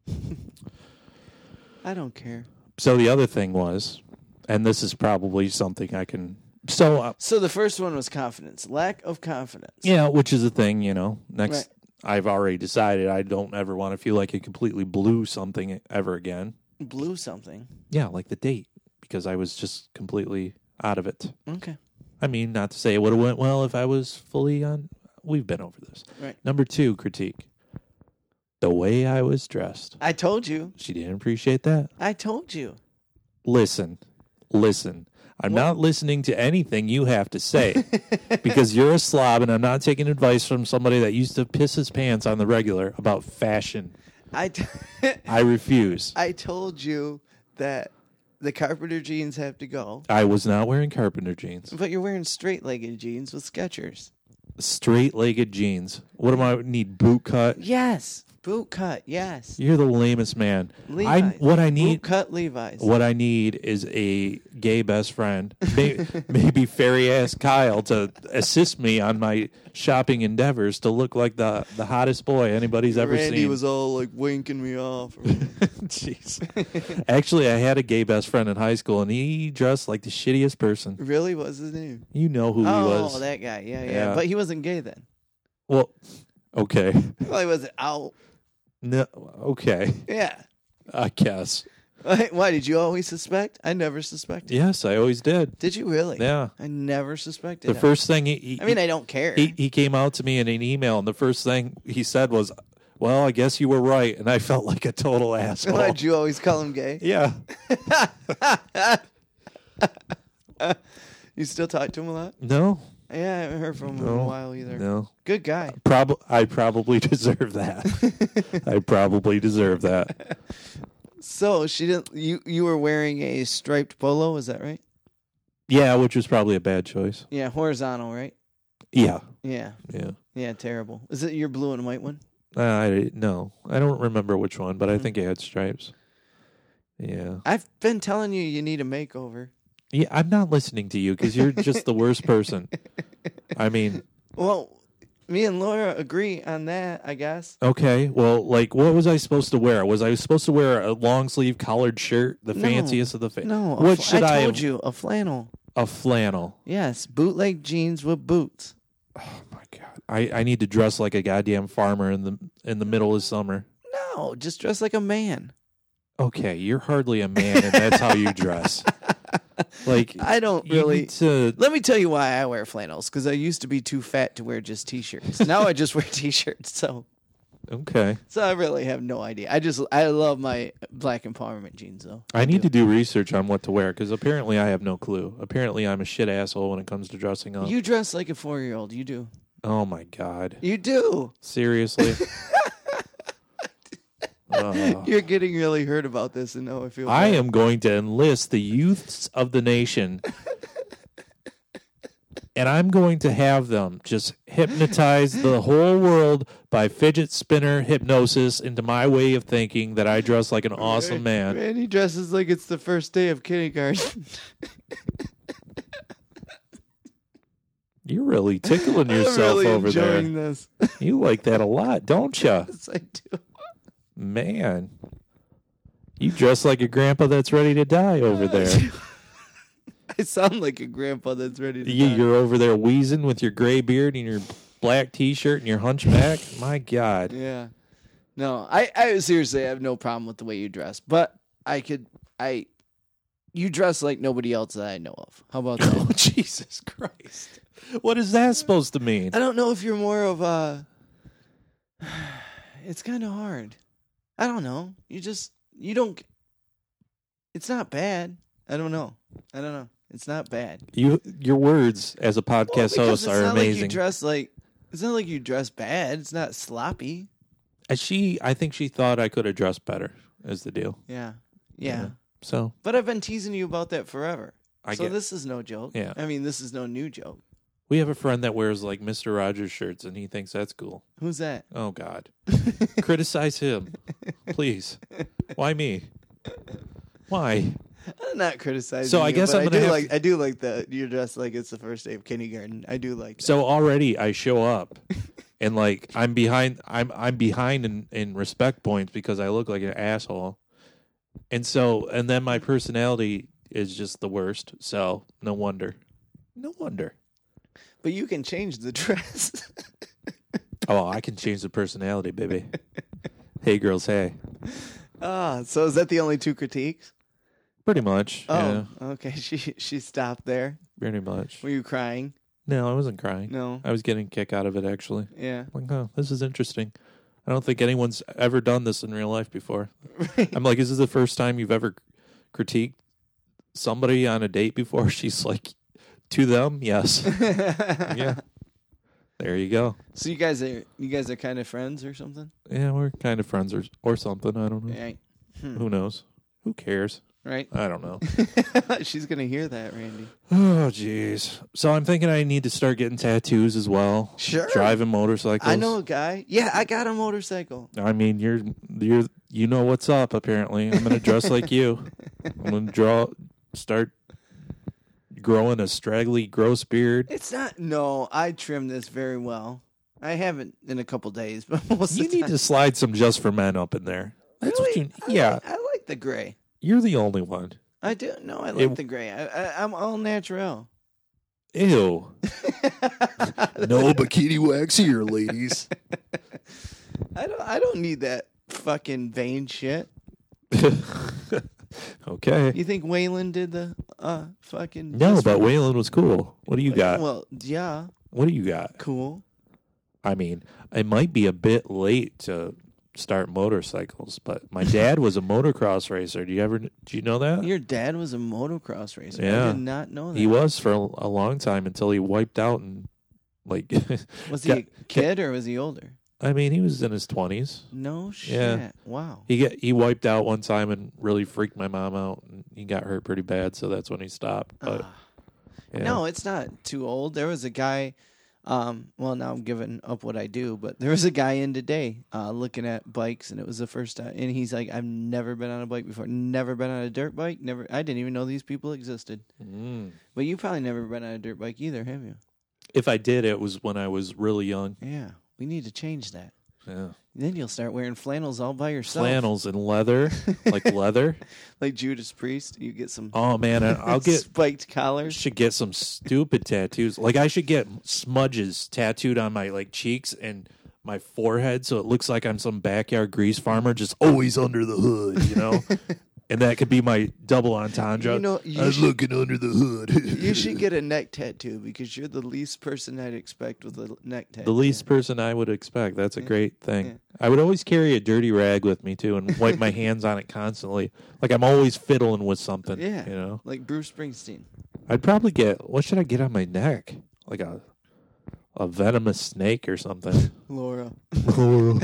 I don't care. So the other thing was, and this is probably something I can. So uh, So the first one was confidence. Lack of confidence. yeah, which is a thing, you know. Next, Right. I've already decided I don't ever want to feel like I completely blew something ever again. Blew something. Yeah, like the date, because I was just completely out of it. Okay. I mean, not to say it would have went well if I was fully on. We've been over this. Right. Number two critique: the way I was dressed. I told you. She didn't appreciate that. I told you. Listen, listen. I'm What? not listening to anything you have to say because you're a slob, and I'm not taking advice from somebody that used to piss his pants on the regular about fashion. I, t- I refuse. I told you that the carpenter jeans have to go. I was not wearing carpenter jeans. But you're wearing straight-legged jeans with Skechers. Straight-legged jeans. What am I need? Boot cut? Yes. Boot cut. Yes. You're the lamest man. I Levi's. what I Boot need. cut Levi's. What I need is a gay best friend, maybe, maybe fairy ass Kyle, to assist me on my shopping endeavors to look like the the hottest boy anybody's ever Randy seen. was all like winking me off. Jeez. Actually, I had a gay best friend in high school, and he dressed like the shittiest person. Really? What's his name? You know who oh, he was. that guy. Yeah, yeah, Yeah. But he wasn't gay then. Well, okay, Well, he wasn't out. no, okay, Yeah. I guess. Why, why did you always suspect? I never suspected. Yes, I always did. Did you really? Yeah. I never suspected. The him. first thing he, he I mean, I don't care. he, he came out to me in an email, and the first thing he said was, "Well, I guess you were right," and I felt like a total asshole. Why did you always call him gay? Yeah, You still talk to him a lot? no, Yeah, I haven't heard from him in No. a while either. no. Good guy. Prob- I probably deserve that. I probably deserve that. So she didn't. You you were wearing a striped polo, is that right? Yeah, which was probably a bad choice. Yeah, horizontal, right? Yeah, Yeah, yeah. yeah, terrible. Is it your blue and white one? Uh, I no, I don't remember which one, but I Mhm. think it had stripes. Yeah, I've been telling you you need a makeover. yeah. I'm not listening to you because you're just the worst person. I mean, Well, me and Laura agree on that, I guess. okay. Well, like, what was I supposed to wear? Was I supposed to wear a long sleeve collared shirt, the No. fanciest of the fa- No, a What fl- should I? I told have- you a flannel. A flannel. Yes, bootleg jeans with boots. Oh my god! I, I need to dress like a goddamn farmer in the in the middle of summer. No, just dress like a man. Okay, you're hardly a man, and that's how you dress. Like, I don't you really. need to. Let me tell you why I wear flannels. Because I used to be too fat to wear just t-shirts. Now I just wear t-shirts. So, Okay, so I really have no idea. I just I love my black empowerment jeans though. I need to do research on what to wear because apparently I have no clue. Apparently, I'm a shit asshole when it comes to dressing up. You dress like a four-year-old. You do. Oh my god! You do. Seriously. Uh, You're getting really hurt about this, and now I feel. I bad. am going to enlist the youths of the nation. And I'm going to have them just hypnotize the whole world by fidget spinner hypnosis into my way of thinking that I dress like an awesome man. Randy dresses like it's the first day of kindergarten. You're really tickling I'm yourself really over there. enjoying this. You like that a lot, don't you? Yes, I do. Man. You dress like a grandpa that's ready to die over there. I sound like a grandpa that's ready to You, die. you're over there wheezing with your gray beard and your black t-shirt and your hunchback. My God. Yeah. No, I, I seriously I have no problem with the way you dress, but I could I you dress like nobody else that I know of. How about that? Oh, Jesus Christ. What is that supposed to mean? I don't know if you're more of a it's kind of hard. I don't know. You just you don't it's not bad. I don't know. I don't know. It's not bad. You, your words as a Well, podcast because host it's are not like you amazing. dress like it's not like you dress bad. It's not sloppy. Uh, she, I think she thought I could have dressed better. Is the deal? Yeah. Yeah. Yeah. So But I've been teasing you about that forever. I so get. this is no joke. Yeah. I mean, this is no new joke. We have a friend that wears like Mister Rogers shirts, and he thinks that's cool. Who's that? Oh God, criticize him, please. Why me? Why? I'm not criticizing. So I you, guess but I'm I gonna do have like. to- I do like that you're dressed like it's the first day of kindergarten. I do like. That. So already I show up, and like I'm behind. I'm I'm behind in, in respect points because I look like an asshole, and so and then my personality is just the worst. So no wonder, no wonder. But you can change the dress. Oh, I can change the personality, baby. Hey, girls, hey. Ah, so is that the only two critiques? Pretty much. Oh, Yeah, okay. She she stopped there. pretty much. Were you crying? No, I wasn't crying. No. I was getting a kick out of it, actually. Yeah. Like, oh, this is interesting. I don't think anyone's ever done this in real life before. I'm like, is this the first time you've ever critiqued somebody on a date before? She's like, to them, yes. Yeah. There you go. So you guys are you guys are kind of friends or something? Yeah, we're kind of friends or or something. I don't know. Right. Hmm. Who knows? Who cares? Right. I don't know. She's gonna hear that, Randy. Oh, jeez. So I'm thinking I need to start getting tattoos as well. Sure. Driving motorcycles. I know a guy. Yeah, I got a motorcycle. I mean, you're you're you know what's up. Apparently, I'm gonna dress like you. I'm gonna draw, start growing a straggly, gross beard. It's not. No, I trimmed this very well. I haven't in a couple days, but most You of the need time. to slide some just for men up in there. That's Really? what you. Yeah, I like, I like the gray. you're the only one. I do. No, I like It- the gray. I, I, I'm all natural. Ew. No bikini wax here, ladies. I don't. I don't need that fucking vein shit. Okay. You think Waylon did the uh fucking? No, just but for- Waylon was cool. What do you got? Well, yeah, What do you got? cool. I mean, it might be a bit late to start motorcycles, but my dad was a motocross racer. Do you ever? Do you know that? Your dad was a motocross racer. I Yeah. did not know that. He was for a, a long time until he wiped out and like. Was he got- a kid or was he older? I mean, he was in his twenties. No shit. Yeah. Wow. He get he wiped out one time and really freaked my mom out, and he got hurt pretty bad. So that's when he stopped. But Ah. yeah. No, it's not too old. There was a guy. Um, well, now I'm giving up what I do, but there was a guy in today uh, looking at bikes, and it was the first time. And he's like, "I've never been on a bike before. Never been on a dirt bike. Never. I didn't even know these people existed." Mm. But you probably never been on a dirt bike either, have you? If I did, it was when I was really young. Yeah. We need to change that. Yeah. Then you'll start wearing flannels all by yourself. Flannels and leather, like leather. Like Judas Priest. You get some Oh man, I- I'll get spiked collars. should get some stupid tattoos. Like I should get smudges tattooed on my like cheeks and my forehead, so it looks like I'm some backyard grease farmer, just always under the hood, you know. And that could be my double entendre. You know, you I'm should- looking under the hood. You should get a neck tattoo because you're the least person I'd expect with a neck tattoo. the least person I would expect. That's a Yeah. great thing. Yeah. I would always carry a dirty rag with me too, and wipe my hands on it constantly. Like I'm always fiddling with something. Yeah. you know. Like Bruce Springsteen. I'd probably get. What should I get on my neck? Like a a venomous snake or something. Laura. Laura,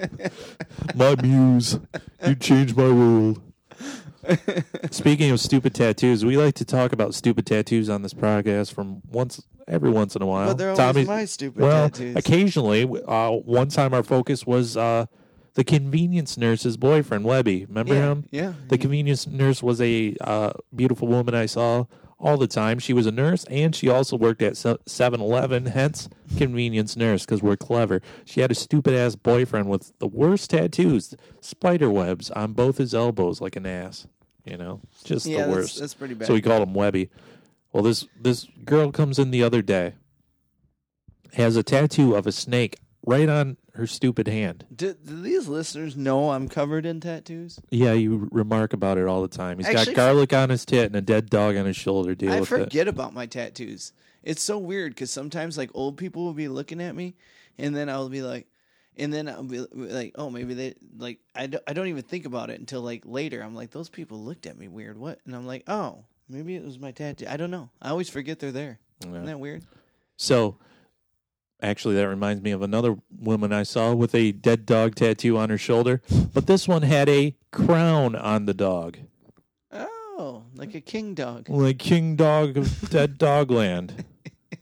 my muse, you changed my world. Speaking of stupid tattoos, we like to talk about stupid tattoos on this podcast from once every once in a while. But they're always Tommy's- my stupid well, tattoos. occasionally. Uh, one time our focus was uh, the convenience nurse's boyfriend, Webby. Remember yeah, him? Yeah. The convenience nurse was a uh, beautiful woman I saw all the time. She was a nurse, and she also worked at seven eleven, hence convenience nurse, because we're clever. She had a stupid-ass boyfriend with the worst tattoos, spider webs on both his elbows like an ass. You know? Just yeah, the that's, worst. that's pretty bad. So we called him Webby. Well, this, this girl comes in the other day, has a tattoo of a snake right on her stupid hand. do, do these listeners know I'm covered in tattoos? Yeah, you remark about it all the time. He's Actually, got garlic on his tit and a dead dog on his shoulder. Deal I with it. forget about my tattoos. It's so weird because sometimes like old people will be looking at me, and then I'll be like, and then I'll be like, oh, maybe they like I don't, I don't even think about it until like later. I'm like, those people looked at me weird. What? And I'm like, oh, maybe it was my tattoo. I don't know. I always forget they're there. Yeah. Isn't that weird? So, actually, that reminds me of another woman I saw with a dead dog tattoo on her shoulder, but this one had a crown on the dog, Oh, like a king dog. like King Dog of Dead Dogland.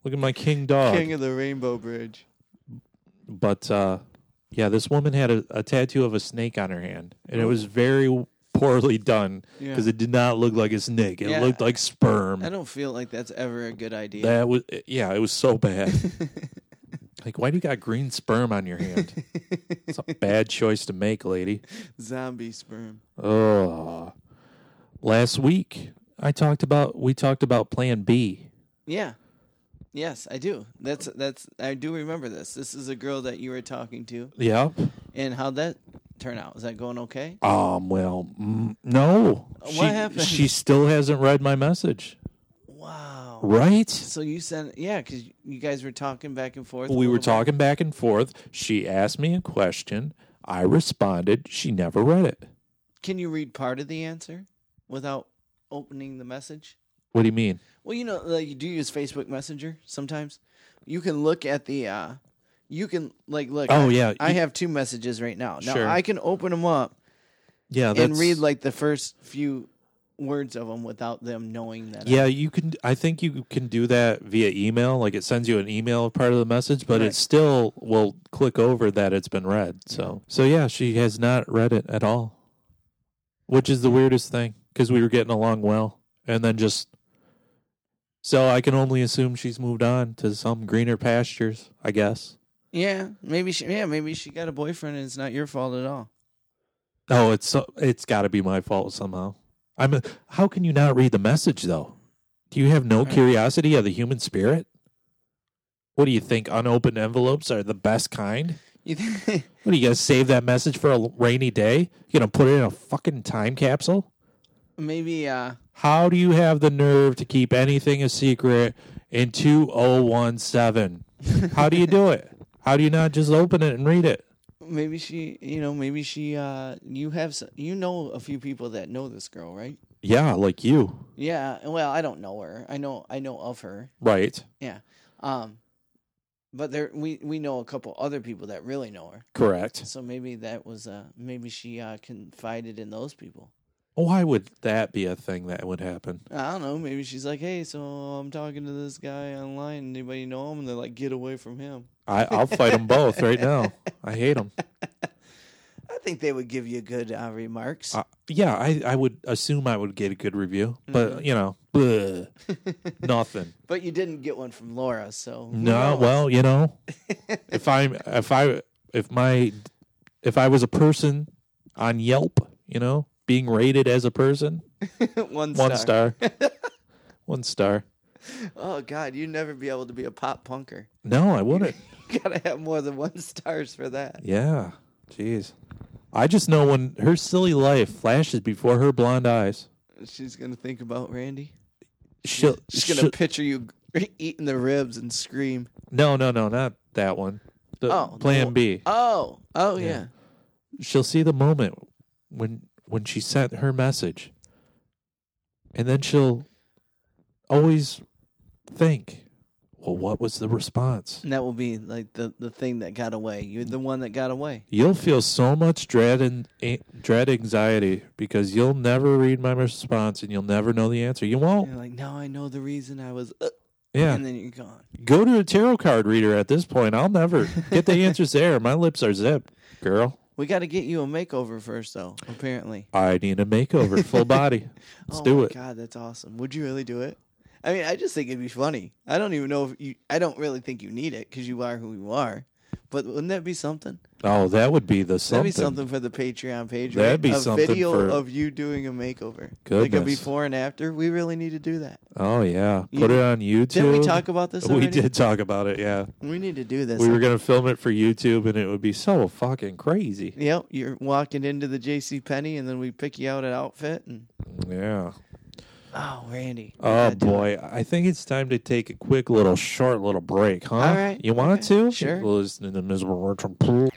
Look at my king dog. King of the Rainbow Bridge. But uh, yeah, this woman had a, a tattoo of a snake on her hand, and it was very poorly done because Yeah. it did not look like a snake. It Yeah. looked like sperm. I don't feel like that's ever a good idea. That was yeah, it was so bad. Like, why do you got green sperm on your hand? It's a bad choice to make, lady. Zombie sperm. Oh, last week I talked about we talked about Plan B. Yeah. Yes, I do. That's that's I do remember this. This is a girl that you were talking to, Yep. and how'd that turn out? Is that going okay? Um. Well, mm, no. What she, happened? She still hasn't read my message. Wow. Right? So you sent yeah, because you guys were talking back and forth. a We were little bit. talking back and forth. She asked me a question. I responded. She never read it. Can you read part of the answer without opening the message? What do you mean? Well, you know, like, you do use Facebook Messenger sometimes. You can look at the, uh, you can, like, look. Oh, I, yeah. I You- have two messages right now. Now, Sure. I can open them up Yeah, that's, and read, like, the first few words of them without them knowing that. Yeah, you can. I think you can do that via email. Like, it sends you an email part of the message, but Right. it still will click over that it's been read. So, so yeah, she has not read it at all, which is the weirdest thing because we were getting along well, and then just. So I can only assume she's moved on to some greener pastures, I guess. Yeah, maybe she, yeah, maybe she got a boyfriend and it's not your fault at all. Oh, it's so, it's got to be my fault somehow. I'm. A, how can you not read the message though? Do you have no Right. curiosity of the human spirit? What do you think? Unopened envelopes are the best kind? You think? What are you gonna save that message for a rainy day? You gonna put it in a fucking time capsule? Maybe, uh, How do you have the nerve to keep anything a secret in two oh one seven? How do you do it? How do you not just open it and read it? maybe she, you know, maybe she, uh, you have, some, you know, a few people that know this girl, right? Yeah, like you. Yeah. Well, I don't know her. I know, I know of her. Right. Yeah. Um, but there, we, we know a couple other people that really know her. Correct. So maybe that was, uh, maybe she, uh, confided in those people. Why would that be a thing that would happen? I don't know. Maybe she's like, hey, so I'm talking to this guy online. Anybody know him? And they're like, get away from him. I, I'll fight them both right now. I hate them. I think they would give you good uh, remarks. Uh, yeah, I, I would assume I would get a good review, but you know, bleh, nothing. But you didn't get one from Laura, so who No, knows? well, you know, if I if I if my if I was a person on Yelp, you know, being rated as a person, one star. one star, one star. Oh God, you'd never be able to be a pop punker. No, I wouldn't. You gotta have more than one stars for that. Yeah, jeez. I just know when her silly life flashes before her blonde eyes, She's gonna think about Randy. she'll. She's gonna she'll- picture you eating the ribs and scream. no, no, no, not that one. The Oh, Plan the- B. Oh, oh Yeah. yeah. She'll see the moment when when she sent her message, and then she'll always think, well, what was the response? And that will be like the, the thing that got away. You're the one that got away. You'll feel so much dread and a- dread anxiety because you'll never read my response and you'll never know the answer. You won't. You're like, now I know the reason I was. Uh, Yeah. And then you're gone. Go to a tarot card reader at this point. I'll never get the answers there. My lips are zipped, girl. We got to get you a makeover first, though. Apparently. I need a makeover, full body. Let's oh do my it. God, that's awesome. Would you really do it? I mean, I just think it'd be funny. I don't even know if you. I don't really think you need it because you are who you are. But wouldn't that be something? Oh, that would be the something. That'd be something for the Patreon page. That'd right? be a something video for- of you doing a makeover, like a Goodness. before and after. We really need to do that. Oh yeah, You- put it on YouTube. Didn't we talk about this We already? did talk about it. Yeah, We need to do this. we were gonna film it for YouTube, and it would be so fucking crazy. Yep, you're walking into the J C Penney, and then we pick you out at outfit. And Yeah. oh, Randy. we Oh gotta do it. boy, I think it's time to take a quick little short little break, huh? All right, You want okay, to? sure. Listen to Miserable Richard Poole.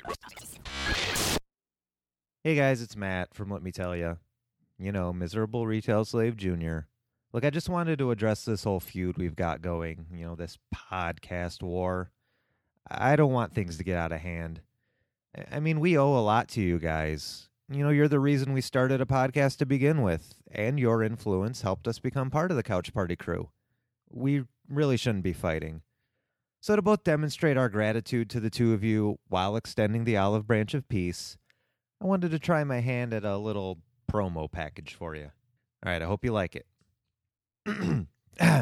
Hey guys, it's Matt from Let Me Tell Ya. You know, Miserable Retail Slave Junior Look, I just wanted to address this whole feud we've got going, you know, this podcast war. I don't want things to get out of hand. I- I mean, we owe a lot to you guys. You know, you're the reason we started a podcast to begin with, and your influence helped us become part of the Couch Party crew. We really shouldn't be fighting. So to both demonstrate our gratitude to the two of you while extending the olive branch of peace, I wanted to try my hand at a little promo package for you. All right, I hope you like it. uh,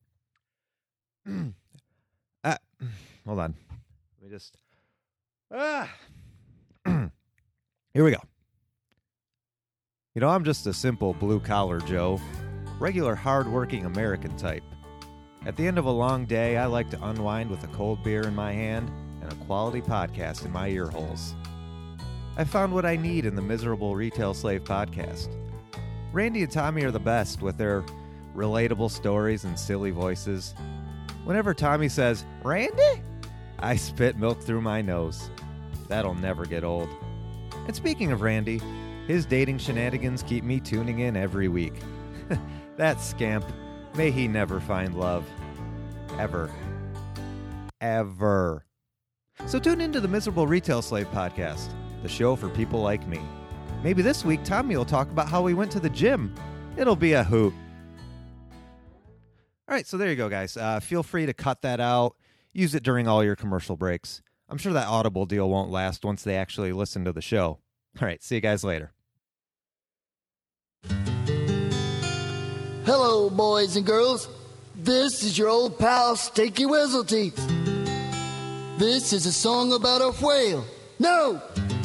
hold on. Let me just... Ah. Here we go. You know, I'm just a simple blue-collar Joe, regular hard-working American type. At the end of a long day, I like to unwind with a cold beer in my hand and a quality podcast in my ear holes. I found what I need in the Miserable Retail Slave podcast. Randy and Tommy are the best with their relatable stories and silly voices. Whenever Tommy says, "Randy?" I spit milk through my nose. That'll never get old. And speaking of Randy, his dating shenanigans keep me tuning in every week. That scamp, may he never find love. Ever. Ever. So tune into the Miserable Retail Slave podcast, the show for people like me. Maybe this week Tommy will talk about how he went to the gym. It'll be a hoot. All right, so there you go, guys. Uh, feel free to cut that out. Use it during all your commercial breaks. I'm sure that Audible deal won't last once they actually listen to the show. All right, see you guys later. Hello, boys and girls. This is your old pal, Stinky Whizzleteeth. This is a song about a whale. No!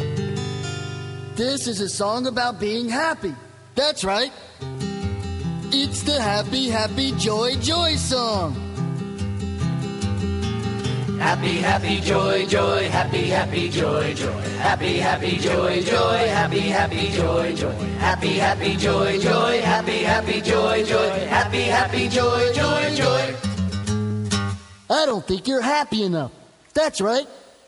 This is a song about being happy. That's right. It's the Happy, Happy, Joy, Joy song. Happy, happy, joy, joy, happy, happy, joy, joy. Happy, happy, joy, joy, happy, happy, joy, joy. Happy, happy, joy, joy, happy, happy, joy, joy. Happy, happy, joy, joy, joy. I don't think you're happy enough. That's right.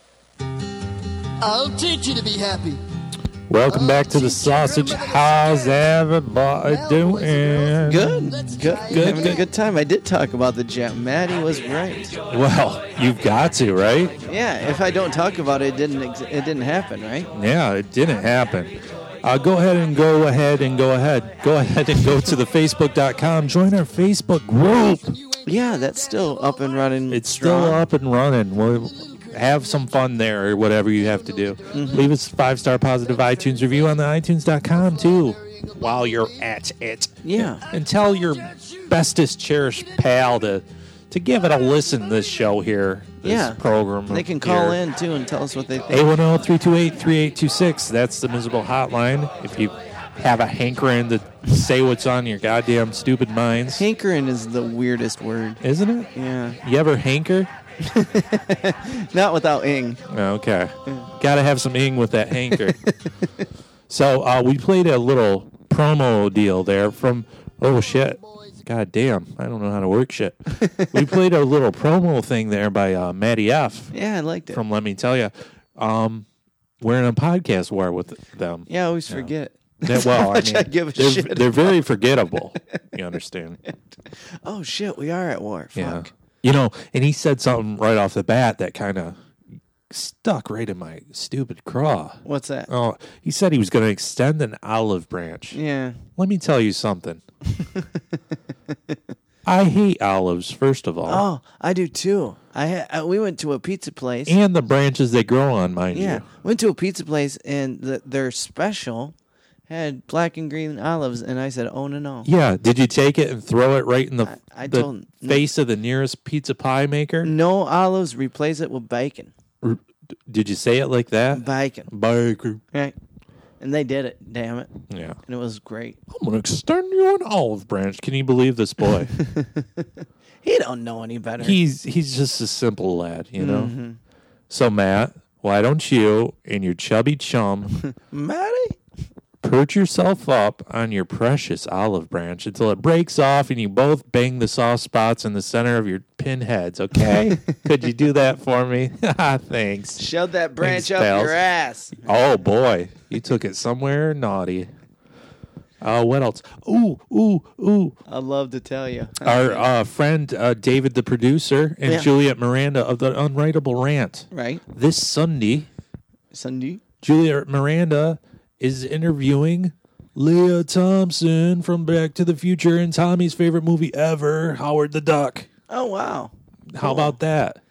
I'll teach you to be happy. Welcome back to the Sausage. How's everybody doing? Good, good, Good, having good. a good time. I did talk about the gym. Maddie was right. Well, you've got to, right? Yeah, if I don't talk about it, it didn't. Ex- it didn't happen, right? Yeah, it didn't happen. Uh, go ahead and go ahead and go ahead. Go ahead and go to the facebook dot com. Join our Facebook group. Yeah, that's still up and running. It's still strong. up and running. We'll have some fun there or whatever you have to do. Mm-hmm. Leave us a five-star positive iTunes review on the i tunes dot com, too, while you're at it. Yeah. And tell your bestest, cherished pal to to give it a listen, this show here, this Yeah. program. They can call here. in too and tell us what they think. eight one zero, three two eight, three eight two six. That's the Miserable Hotline. If you have a hankering to say what's on your goddamn stupid minds. Hankering is the weirdest word. Isn't it? Yeah. You ever hanker? Not without ing. Okay. Got to have some ing with that hanker. So uh, we played a little promo deal there from, oh, shit. God damn. I don't know how to work shit. We played a little promo thing there by uh, Matty F. Yeah, I liked it. From Let Me Tell You. Um, we're in a podcast war with them. yeah, I always forget. That, well, I much mean, I give a they're, shit they're very forgettable. You understand? Oh, shit, we are at war. Fuck. Yeah. You know, and he said something right off the bat that kind of stuck right in my stupid craw. What's that? Oh, he said he was going to extend an olive branch. Yeah. Let me tell you something. I hate olives, first of all. Oh, I do too. I, ha- I we went to a pizza place. And the branches they grow on, mind yeah, you. went to a pizza place and the, their special had black and green olives, and I said, "Oh no, no." Yeah, did you take it and throw it right in the, I- I the told- face of the nearest pizza pie maker? No olives. Replace it with bacon. R- Did you say it like that? Bacon. Bacon. Right. And they did it. Damn it. Yeah. And it was great. I'm going to extend you an olive branch. Can you believe this boy? He don't know any better. he's he's just a simple lad, you know? Mm-hmm. So, Matt, why don't you and your chubby chum Maddie. perch yourself up on your precious olive branch until it breaks off and you both bang the soft spots in the center of your pinheads, okay? Could you do that for me? Thanks. Shove that branch Thanks, up pals. your ass. Oh, boy. You took it somewhere naughty. Uh, what else? Ooh, ooh, ooh. I'd love to tell you. Our uh, friend uh, David, the producer, and Yeah. Juliet Miranda of the Unwritable Rant. Right. This Sunday, Sunday. Juliet Miranda is interviewing Leah Thompson from Back to the Future and Tommy's favorite movie ever, Howard the Duck. Oh, wow. How about that?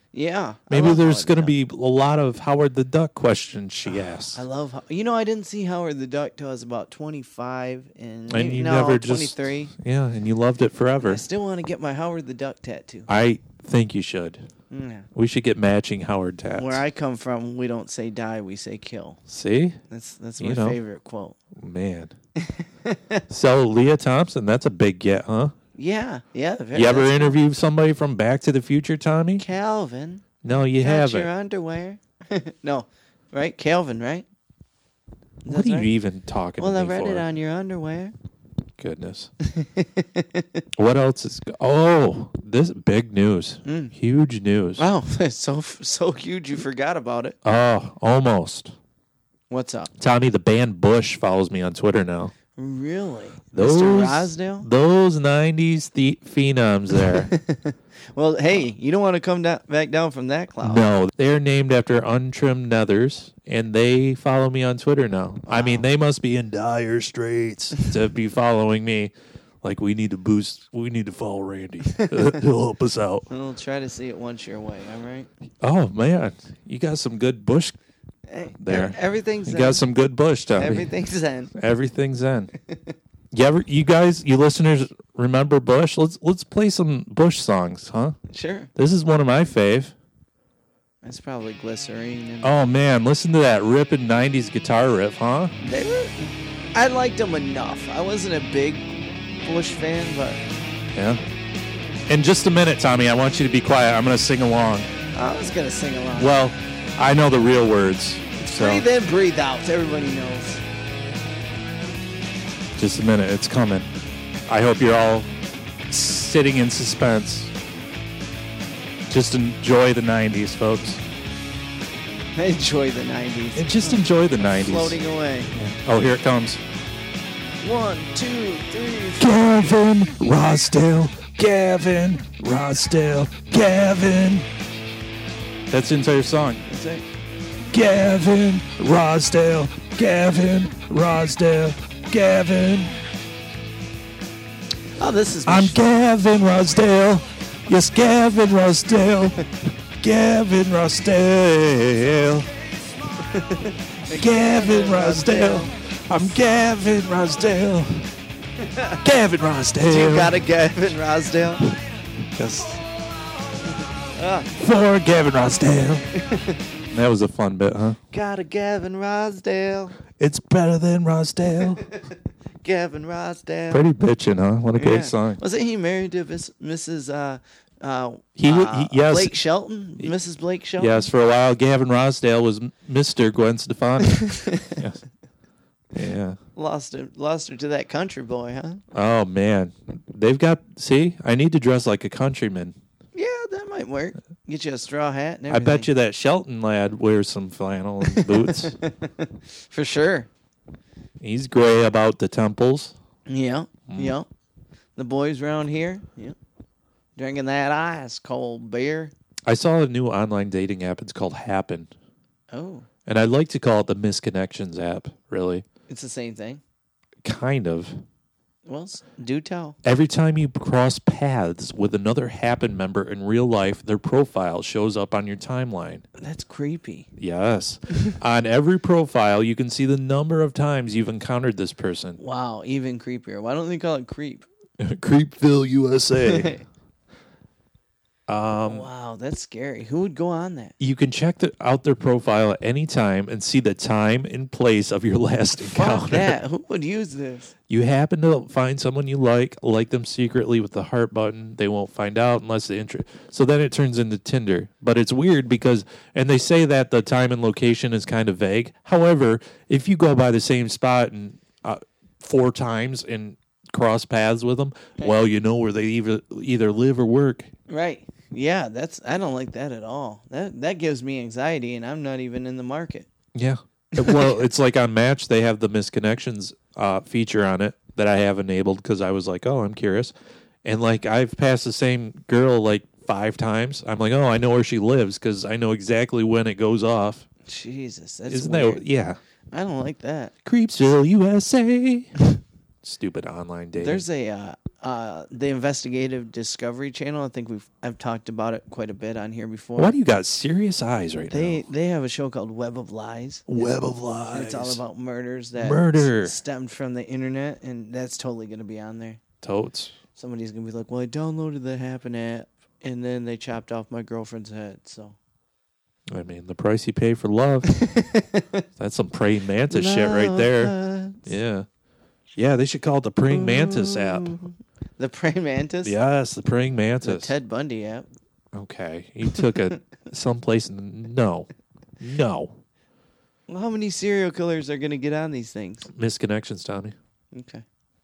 Yeah. I Maybe love there's Howard going to the be a lot of Howard the Duck questions she asks. I love how, you know, I didn't see Howard the Duck till I was about twenty-five and, And you no, never just twenty-three. Yeah, and you loved it forever. I still want to get my Howard the Duck tattoo. I think you should. Yeah. We should get matching Howard tats. Where I come from, we don't say die, we say kill. See? That's that's You my know. favorite quote. Man. So Leah Thompson, that's a big get, huh? Yeah, yeah. very- You ever that's- interviewed somebody from Back to the Future, Tommy? Calvin? No, you got haven't. your underwear? No, right? Calvin, right? What That's are you right. even talking Well, to I me read for? it on your underwear. Goodness. What else is? Go- oh, this big news, Mm. huge news. Wow, it's so so huge you forgot about it. Oh, almost. What's up? Tommy, the band Bush follows me on Twitter now. Really? Those, Mister Rosdale? Those nineties the- phenoms there. Well, hey, you don't want to come da- back down from that cloud. No, they're named after untrimmed nethers, and they follow me on Twitter now. I mean, they must be in dire straits to be following me. Like, we need to boost, we need to follow Randy. He'll help us out. We'll try to see it once your way, all right? Oh, man. You got some good Bush Hey, there. Everything's You zen. got some good Bush, Tommy. Everything's zen. Everything's in. You ever, you guys, you listeners, remember Bush? Let's let's play some Bush songs, huh? Sure. This is one of my fave. That's probably glycerine. And Oh man, listen to that ripping nineties guitar riff, huh? they were, I liked them enough. I wasn't a big Bush fan, but Yeah. In just a minute, Tommy, I want you to be quiet. I'm going to sing along. I was going to sing along. Well, I know the real words. So Breathe in, breathe out. Everybody knows. just a minute, it's coming. I hope you're all sitting in suspense. Just enjoy the nineties, folks. I enjoy the nineties. And just enjoy the nineties. Floating away. Oh, here it comes. One, two, three, four. Gavin Rossdale, Gavin Rossdale, Gavin. That's the entire song. That's it. Gavin Rossdale, Gavin Rossdale, Gavin. Oh, this is. I'm Mich- Gavin Rossdale. Yes, Gavin Rossdale. Gavin Rossdale. Gavin Rossdale. I'm Gavin Rossdale. Gavin Rossdale. You got a Gavin Rosdale? Just Ah, for Gavin Rossdale. That was a fun bit, huh? got a Gavin Rosdale. It's better than Rossdale. Gavin Rosdale. Pretty bitchin', huh? What a great Yeah. song. Wasn't he married to Miss, Missus Uh, uh, He w- uh, he- yes. Blake Shelton? Missus Blake Shelton? Yes, for a while, Gavin Rossdale was Mister Gwen Stefani. Yes. Yeah. Lost her, lost her to that country boy, huh? Oh, man. They've got, see, I need to dress like a countryman. Yeah, that might work. Get you a straw hat and everything. I bet you that Shelton lad wears some flannel and boots. For sure. He's gray about the temples. Yeah, Mm. yeah. The boys around here, yeah. Drinking that ice cold beer. I saw a new online dating app. It's called Happen. Oh, And I'd like to call it the Misconnections app, really. it's the same thing. Kind of. Well, s- do tell. Every time you cross paths with another Happen member in real life, their profile shows up on your timeline. That's creepy. Yes. On every profile, you can see the number of times you've encountered this person. Wow, even creepier. Why don't they call it creep? Creepville, U S A. um, Wow, that's scary. Who would go on that? you can check the, out their profile at any time and see the time and place of your last encounter. Fuck that. Who would use this? You happen to find someone you like, like them secretly with the heart button. They won't find out unless they intro. So then it turns into Tinder. But it's weird because, and they say that the time and location is kind of vague. However, if you go by the same spot and uh, four times and cross paths with them, well, you know where they either either live or work. Right. Yeah, that's. I don't like that at all. That that gives me anxiety, and I'm not even in the market. Yeah. Well, it's like on Match, they have the Misconnections uh, feature on it that I have enabled because I was like, oh, I'm curious. And like, I've passed the same girl like five times. I'm like, oh, I know where she lives because I know exactly when it goes off. Jesus, that's Isn't weird. that, yeah. I don't like that. Creepsville, U S A. Stupid online dating. There's a uh, uh, the Investigative Discovery Channel. I think we've I've talked about it quite a bit on here before. Why do you got serious eyes right They now? they have a show called Web of Lies. Web of And Lies. it's all about murders that Murder. s- stemmed from the internet, and that's totally going to be on there. Totes. Somebody's going to be like, "Well, I downloaded the Happen app, and then they chopped off my girlfriend's head." So I mean, the price you pay for love. That's some praying mantis shit right there. Love Yeah. Yeah, they should call it the praying mantis app. The praying mantis. Yes, the praying The mantis. Ted Bundy app. Okay. You took it someplace. No. No. Well, how many serial killers are going to get on these things? Misconnections, Tommy. Okay.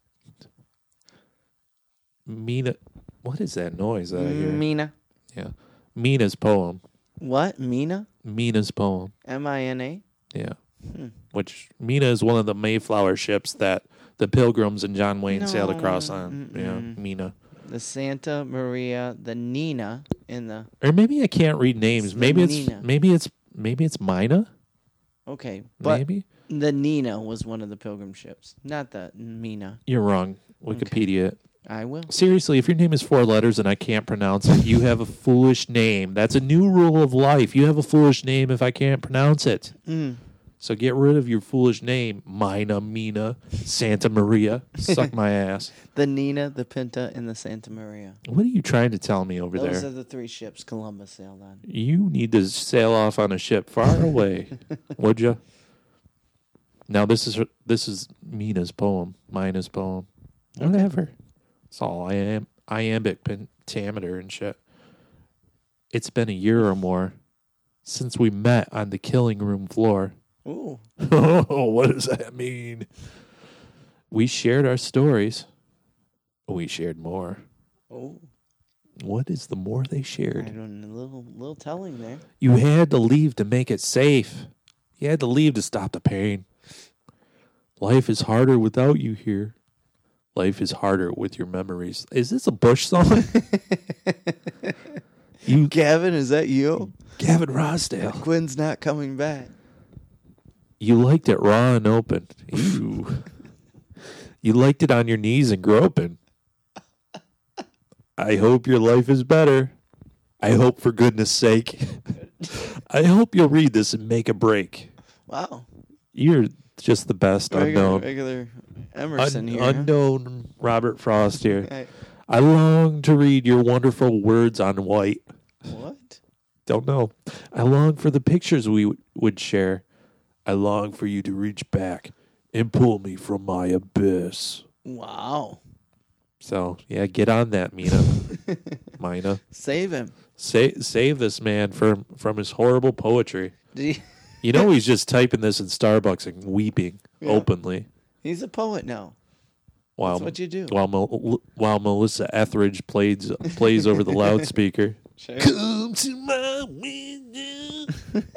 Mina. What is that noise that I hear? Mina. Yeah. Mina's poem. What? Mina? Mina's poem. M I N A? Yeah. Which Mina is one of the Mayflower ships that the Pilgrims and John Wayne sailed No. across on. Mm-mm. Yeah, Mina. The Santa Maria, the Nina, and the... Or maybe I can't read names. It's the Maybe it's Nina. maybe it's maybe it's Mina. Okay, but Maybe the Nina was one of the pilgrim ships, not the Mina. you're wrong. Wikipedia. it. I will. Seriously, if your name is four letters and I can't pronounce it, you have a foolish name. That's a new rule of life. You have a foolish name if I can't pronounce it. Mm. So get rid of your foolish name, Mina, Mina, Santa Maria. Suck my ass. The Nina, the Pinta, and the Santa Maria. What are you trying to tell me over Those there? are the three ships Columbus sailed on. You need to sail off on a ship far away, would you? Now this is her, this is Mina's poem, Mina's poem. Whatever. It's all I am iambic pentameter and shit. It's been a year or more since we met on the killing room floor. Ooh. Oh, what does that mean? We shared our stories. We shared more. Oh. What is the more they I shared? don't know. A little, little telling there. You had to leave to make it safe. You had to leave to stop the pain. Life is harder without you here. Life is harder with your memories. Is this a Bush song? you, Gavin, is that you? Gavin Rossdale. Quinn's not coming back. You liked it raw and open. Ew. You liked it on your knees and groping. I hope your life is better. I hope for goodness sake. I hope you'll read this and make a break. Wow. You're just the best Regular, unknown. regular Emerson Un- here. huh? unknown Robert Frost here. I- I long to read your wonderful words on white. what? Don't know. I long for the pictures we w- would share. I long for you to reach back and pull me from my abyss. Wow. So, yeah, get on that, Mina. Mina. Save him. Sa- save this man from, from his horrible poetry. Did he, You know he's just typing this in Starbucks and weeping Yeah. openly. he's a poet now. While, That's what you do. While, Mel- while Melissa Etheridge plays, plays over the loudspeaker. Sure. Come to my window.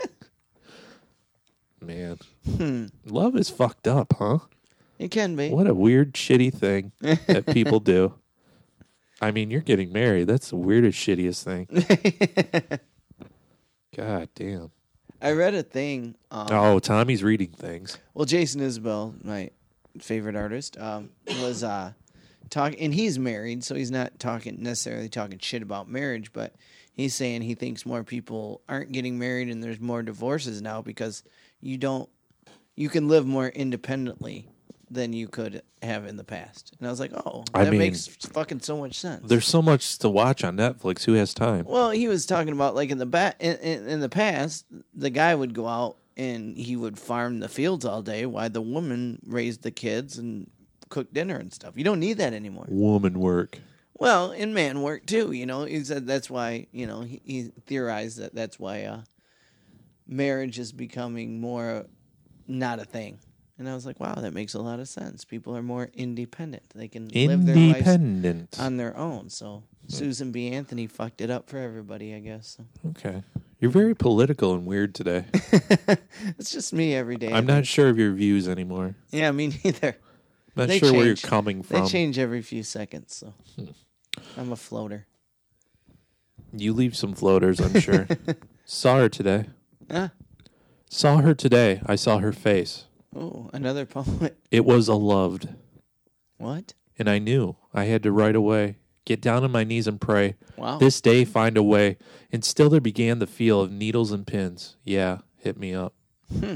Man. Hmm. Love is fucked up, huh? It can be. What a weird, shitty thing that people do. I mean, you're getting married. That's the weirdest, shittiest thing. God damn. I read a thing. Um, Oh, Tommy's reading things. Well, Jason Isbell, my favorite artist, um, was uh, talking, and he's married, so he's not talking necessarily talking shit about marriage, but he's saying he thinks more people aren't getting married, and there's more divorces now because you don't, you can live more independently than you could have in the past. And I was like, oh, I that mean, makes fucking so much sense. There's so much to watch on Netflix. Who has time? Well, he was talking about like in the ba- in, in, in the past, the guy would go out and he would farm the fields all day while the woman raised the kids and cooked dinner and stuff. You don't need that anymore. Woman work. Well, in man work too, you know. He said that's why, you know, he, he theorized that that's why uh, marriage is becoming more not a thing. And I was like, wow, that makes a lot of sense. People are more independent. They can live their lives Independent. on their own. So Susan B. Anthony fucked it up for everybody, I guess. So. Okay. You're very political and weird today. It's just me every day. I'm not sure of your views anymore. Yeah, me neither. Not They sure where you're change. coming from. They change every few seconds, so I'm a floater. You leave some floaters, I'm sure. Saw her today. Ah, Saw her today. I saw her face. oh, another poet. It was a loved. What? and I knew I had to right away get down on my knees and pray. Wow. This day find a way. And still there began the feel of needles and pins. Yeah, hit me up. Hmm.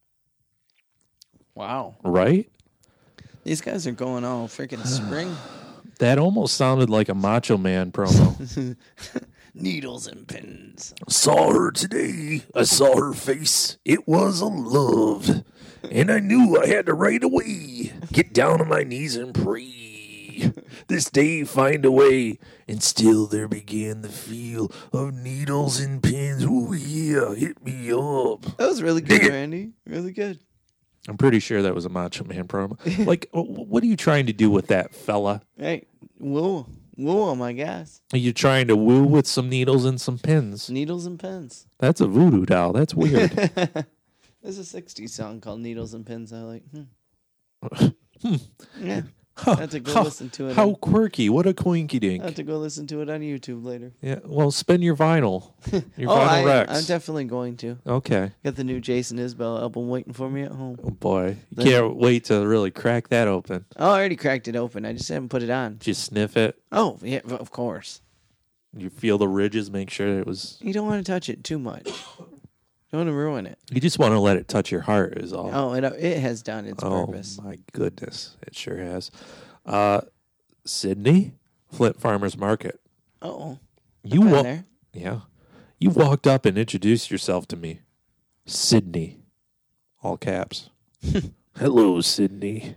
Wow. Right? These guys are going all freaking spring. That almost sounded like a Macho Man promo. Needles and pins. Saw her today. I saw her face. It was unloved. And I knew I had to right away get down on my knees and pray. This day find a way. And still there began the feel of needles and pins. Ooh, yeah, hit me up. That was really good, Randy. Really good. I'm pretty sure that was a Macho Man promo. Like, what are you trying to do with that, fella? Hey, woo. Woo him, I guess. Are you trying to woo with some needles and some pins? Needles and Pins. That's a voodoo doll. That's weird. There's a sixties song called Needles and Pins. I like. Hmm. Hmm. Yeah. Huh, I have to go huh, listen to it. How on, quirky. What a quinky I have dink. to go listen to it on YouTube later. Yeah, well, spin your vinyl. Your oh, vinyl I, Rex. I'm definitely going to. Okay. Got the new Jason Isbell album waiting for me at home. Oh, boy. You Then- can't wait to really crack that open. Oh, I already cracked it open. I just haven't put it on. Did you sniff it? Oh, yeah, of course. You feel the ridges, make sure it was... You don't want to touch it too much. Don't want to ruin it. You just want to let it touch your heart is all. Oh, it, it has done its Oh, purpose. my goodness. It sure has. Uh, Sydney, Flint Farmers Market. Oh, You been wa- there. Yeah. You walked up and introduced yourself to me. Sydney. All caps. Hello, Sydney.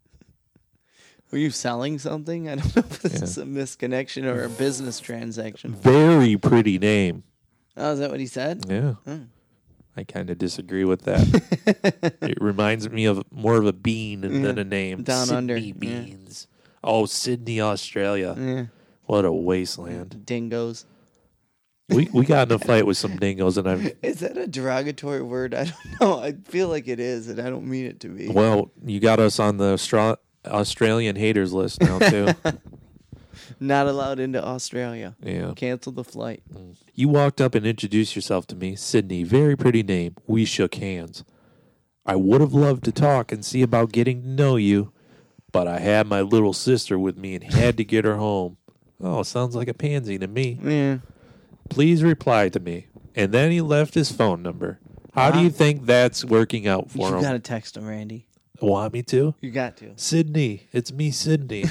Were you selling something? I don't know if this Yeah. is a misconnection or a business transaction. Very pretty name. Oh, is that what he said? Yeah. Hmm. I kind of disagree with that. It reminds me of more of a bean than a name. Down Sydney under, yeah. Beans. Oh, Sydney, Australia. Yeah. What a wasteland. Dingoes. We we got in a fight with some dingoes, and I'm Is that a derogatory word? I don't know. I feel like it is, and I don't mean it to be. well. You got us on the Austra- Australian haters list now too. Not allowed into Australia. Yeah. Cancel the flight. You walked up and introduced yourself to me, Sydney. Very pretty name. We shook hands. I would have loved to talk and see about getting to know you, but I had my little sister with me and had to get her home. Oh, sounds like a pansy to me. Yeah. Please reply to me. And then he left his phone number. How do Wow. you think that's working out for You him? got to text him, Randy. Want me to? You got to. Sydney, it's me, Sydney.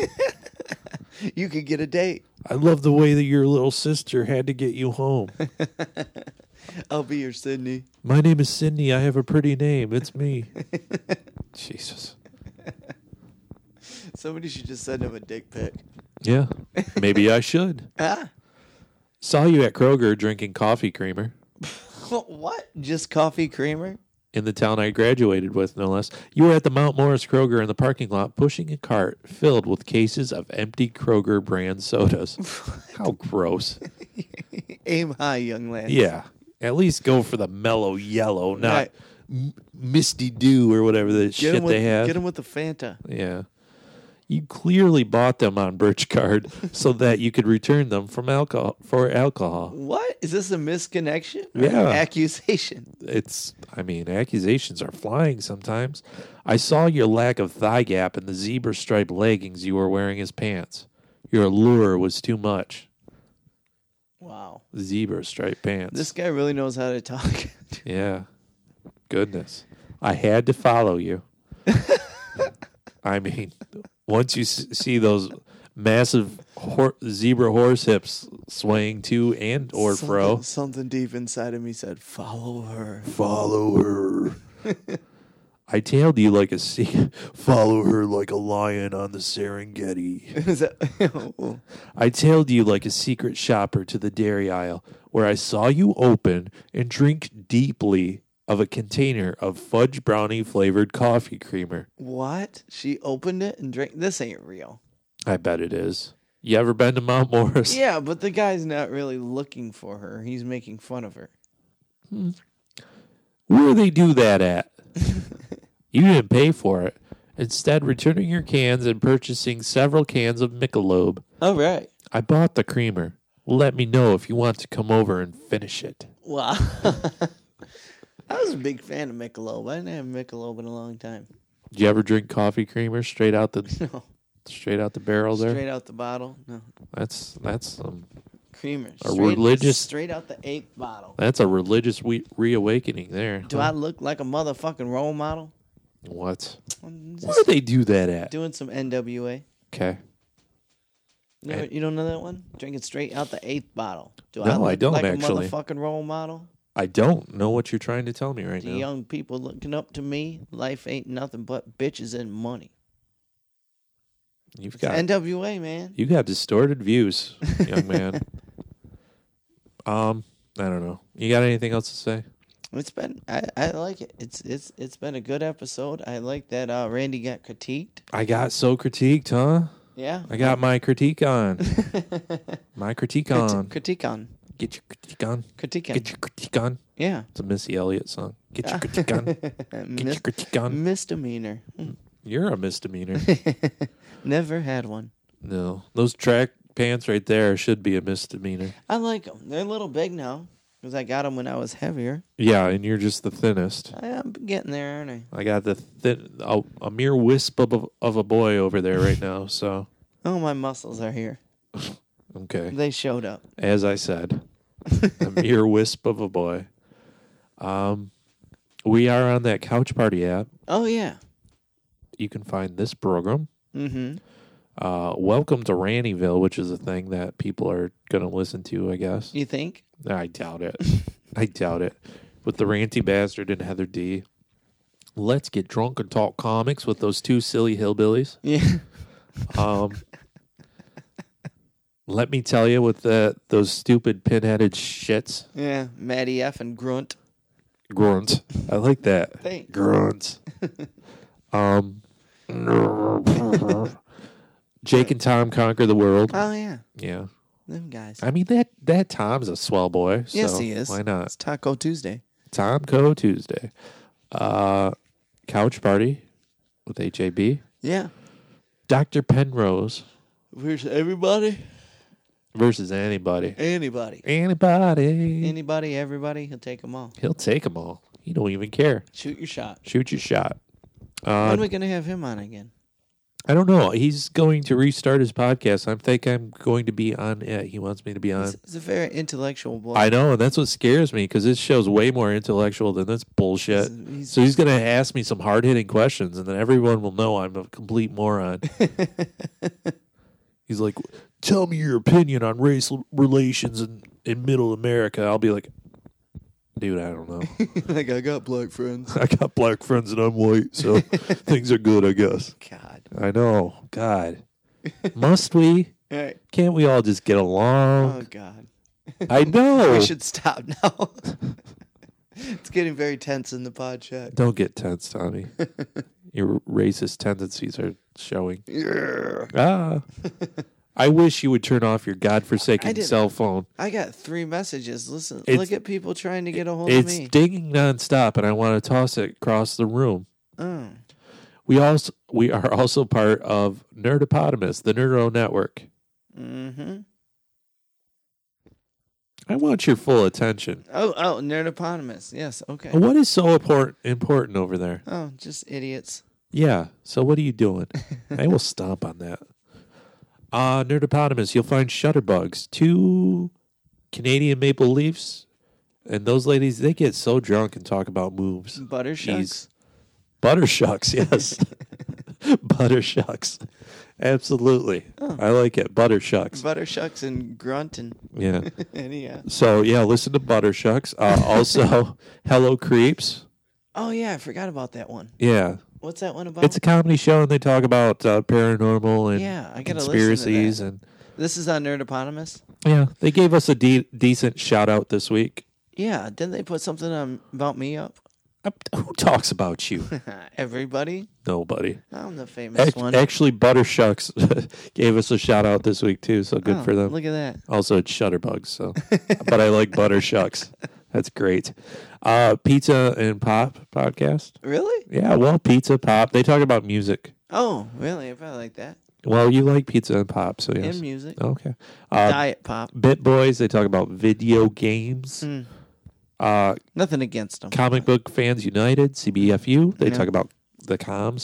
You could get a date. I love the way that your little sister had to get you home. I'll be your Sydney. My name is Sydney. I have a pretty name. It's me. Jesus. Somebody should just send him a dick pic. Yeah, maybe I should. Ah. Saw you at Kroger drinking coffee creamer What? Just coffee creamer? in the town I graduated with, no less. You were at the Mount Morris Kroger in the parking lot pushing a cart filled with cases of empty Kroger brand sodas. How gross. Aim high, young lad. Yeah. At least go for the mellow yellow, not Right. m- misty dew or whatever the Get shit him with, they have. Get him with the Fanta. Yeah. You clearly bought them on Birch Card so that you could return them from alcohol for alcohol. What? Is this a misconnection? Or Yeah. an accusation? It's, I mean, accusations are flying sometimes. I saw your lack of thigh gap in the zebra striped leggings you were wearing as pants. Your allure was too much. Wow. Zebra striped pants. This guy really knows how to talk. Yeah. Goodness. I had to follow you. I mean, once you s- see those massive hor- zebra horse hips swaying to and or fro, Something, something deep inside of me said, follow her. follow her. I tailed you like a sea. Follow her like a lion on the Serengeti. Is that, oh, I tailed you like a secret shopper to the dairy aisle, where I saw you open and drink deeply of a container of fudge brownie flavored coffee creamer. what? She opened it and drank. This ain't real. I bet it is. You ever been to Mount Morris? Yeah, but the guy's not really looking for her. He's making fun of her. Where do they do that at? You didn't pay for it. Instead, returning your cans and purchasing several cans of Michelob. All right. I bought the creamer. Let me know if you want to come over and finish it. Wow. I was a big fan of Michelob. I didn't have Michelob in a long time. Did you ever drink coffee creamer straight out the... No. Straight out the barrel there. Straight out the bottle. No. That's that's um, Creamer. A Straight, religious- Straight out the eighth bottle. that's a religious we- reawakening there. Do I look like a motherfucking role model? What? I'm Where do just they do that at? doing some N W A. Okay. You, know, Eh. you don't know that one? Drinking straight out the eighth bottle. Do I No, look I don't like actually. a motherfucking role model? I don't know what you're trying to tell me right The now. young people looking up to me, life ain't nothing but bitches and money. You've It's got N W A, man. you got distorted views, young man. um, I don't know. You got anything else to say? It's been I, I like it. It's it's it's been a good episode. I like that uh, Randy got critiqued. I got so critiqued, huh? Yeah. I got my critique on. My critique Criti- on. critique on. Get your critique on. Critique on. Get your critique on. Yeah. It's a Missy Elliott song. Get your critique on. Get your Mis- critique on. misdemeanor. Hmm. You're a misdemeanor. Never had one. No, those track pants right there should be a misdemeanor. I like them. They're a little big now because I got them when I was heavier. Yeah, and you're just the thinnest. I am getting there, aren't I? I got the thin, a, a mere wisp of a, of a boy over there right now. So Oh, my muscles are here. okay, They showed up. as I said, a mere wisp of a boy. Um, we are on that Couch Party app. Oh yeah. You can find this program. Mm-hmm. Uh, welcome to Rantyville, which is a thing that people are going to listen to, I guess. You think? I doubt it. I doubt it. With the Ranty Bastard and Heather D. Let's get drunk and talk comics with those two silly hillbillies. Yeah. Um, let me tell you, with the, those stupid pinheaded shits. Yeah. Maddie F and Grunt. Grunt. I like that. Thanks. Grunt. um, Jake and Tom conquer the world. Oh yeah. Yeah. Them guys. I mean, that, that Tom's a swell boy. So Yes, he is. Why not? It's Taco Tuesday. Tom Co. Tuesday. Uh, Couch Party with H A B. Yeah. Doctor Penrose Where's everybody? versus anybody. Anybody. Anybody. Anybody, everybody, he'll take them all. He'll take them all. He don't even care. Shoot your shot. Shoot your shot. When Uh, are we going to have him on again? I don't know. He's going to restart his podcast. I think I'm going to be on it. He wants me to be on. He's, he's a very intellectual boy. I know, and that's what scares me because this show's way more intellectual than this bullshit. He's- he's- so he's going to ask me some hard hitting questions, and then everyone will know I'm a complete moron. He's like, "Tell me your opinion on race relations in, in Middle America." I'll be like, "Dude, I don't know. like, I got black friends. I got black friends and I'm white, so things are good, I guess." God. I know. God, must we? All right. Can't we all just get Oh, along? God. I know. We should stop now. It's getting very tense in the pod chat. Don't get tense, Tommy. Your racist tendencies are showing. Yeah. Ah. I wish you would turn off your I godforsaken didn't- cell phone. I got three messages. Listen, It's- look at people trying to get a hold It's of me. dinging nonstop, and I want to toss it across the room. Oh. We also we are also part of Nerdopotamus, the Neuro Network. Mm-hmm. I want your full attention. Oh, oh, Nerdopotamus. Yes, okay. What is so important important over there? Oh, just idiots. Yeah. So what are you doing? I will stomp on that. Uh, Nerdopotamus, you'll find Shutterbugs, two Canadian Maple Leafs, and those ladies, they get so drunk and talk about moves. Buttershucks. Jeez. Buttershucks, yes. Buttershucks. Absolutely. Oh. I like it. Buttershucks. Buttershucks and Grunt and, Yeah. and yeah. So, yeah, listen to Buttershucks. Uh, also, Hello Creeps. Oh, yeah, I forgot about that one. Yeah. What's that one about? It's a comedy show, and they talk about uh, paranormal and Yeah, I gotta listen to conspiracies. that. And This is on Nerdopotamus? yeah, they gave us a de- decent shout out this week. Yeah, didn't they put something on about me up? Uh, Who talks about you? Everybody? Nobody. I'm the famous Act- one. actually, Buttershucks gave us a shout out this week too, so good Oh, for them. Look at that. Also, it's Shutterbugs, so but I like Buttershucks. That's great. Uh, Pizza and Pop podcast. Really? Yeah, well, Pizza Pop. They talk about music. Oh, really? I probably like that. Well, you like Pizza and Pop, so yes. And music. Okay. Uh, Diet Pop. Bit Boys. They talk about video games. Mm. Uh, Nothing against them. Comic Book Fans United, C B F U. They Yeah. talk about the comms.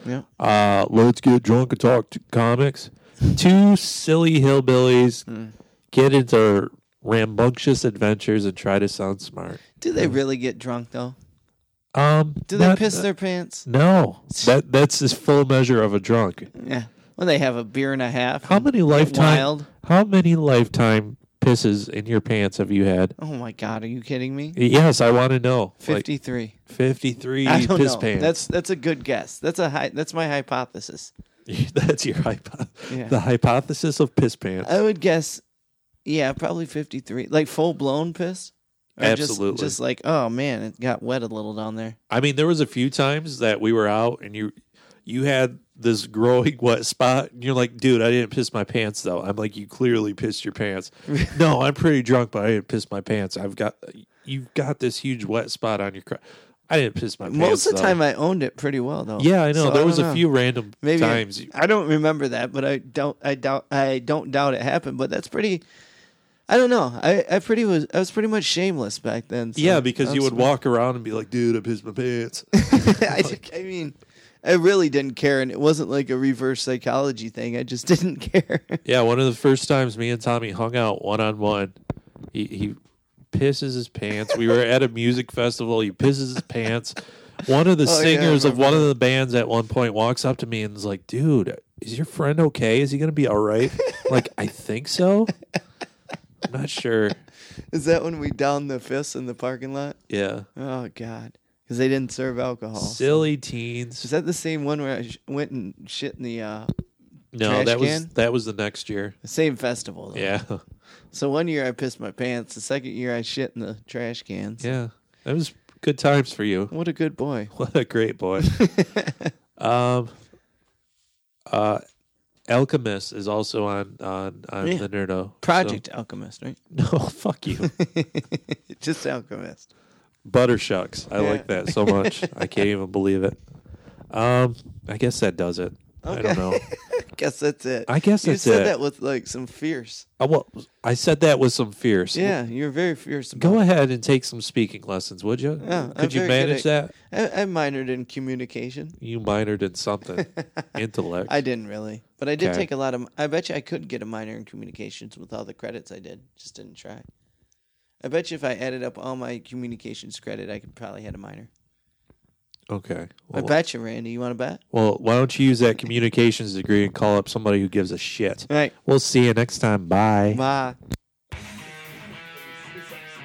Yeah. Uh, let's get drunk and talk to comics. Two silly hillbillies Mm. get into rambunctious adventures and try to sound smart. Do they really get drunk though? Um, Do they not- piss their pants? No, that that's the full measure of a drunk. Yeah. Well, they have a beer and a half. How and many get lifetime? Wild. How many lifetime pisses in your pants have you had? Oh my God, are you kidding me? Yes, I want to know. Like Fifty-three. fifty-three I don't piss know. pants. That's that's a good guess. That's a high. That's my hypothesis. That's your hypo- Yeah. the hypothesis of piss pants. I would guess. Yeah, probably fifty-three. Like full blown piss. Or just- Absolutely. Just, like, oh man, it got wet a little down there. I mean, there was a few times that we were out and you you had this growing wet spot and you're like, dude, I didn't piss my pants though. I'm like, you clearly pissed your pants. No, I'm pretty drunk, but I didn't piss my pants. I've got you've got this huge wet spot on your cr- I didn't piss my pants. Most of the though. time, I owned it pretty well though. Yeah, I know. So there I was don't a know. few random Maybe times. I don't remember that, but I don't. I doubt. I don't doubt it happened. But that's pretty. I don't know. I, I pretty was. I was pretty much shameless back then. so Yeah, because you I'm would smart. walk around and be like, dude, I pissed my pants. I, just- I mean, I really didn't care, and it wasn't like a reverse psychology thing. I just didn't care. Yeah, one of the first times me and Tommy hung out one on one, he he pisses his pants. We were at a music festival. He pisses his pants. One of the Oh, yeah, I singers of one remember of the bands at one point walks up to me and is like, "Dude, is your friend okay? Is he gonna be all right?" I'm like, I think so. I'm not sure. Is that when we downed the fists in the parking lot? Yeah, Oh God, because they didn't serve alcohol. silly Is teens. that the same one where I sh- went and shit in the uh, No, trash that was can? that was the next year. same festival? Though. Yeah, So one year I pissed my pants. The second year I shit in the trash cans. yeah, that was good times for you. What a good boy. What a great boy. um, uh, Alchemist is also on on on Yeah. the Nerdo Project Alchemist, right? So, no, fuck you, Just Alchemist. Buttershucks. I Yeah. like that so much. I can't even believe it. Um, I guess that does it. I Okay. don't know. Guess that's it. I guess you that's said it. that with like some fierce. I, well, I said that with some fierce. Yeah, you're very fierce. About Go it. ahead and take some speaking lessons, would you? Yeah, I'm Could you very good manage at- that? I, I minored in communication. You minored in something. Intellect. I didn't really, but I did Okay. take a lot of. I bet you I could get a minor in communications with all the credits I did. Just didn't try. I bet you if I added up all my communications credit, I could probably had a minor. Okay. I Well, bet you, Randy. You want to bet? well, why don't you use that communications degree and call up somebody who gives a shit? All right. We'll see you next time. Bye. Bye.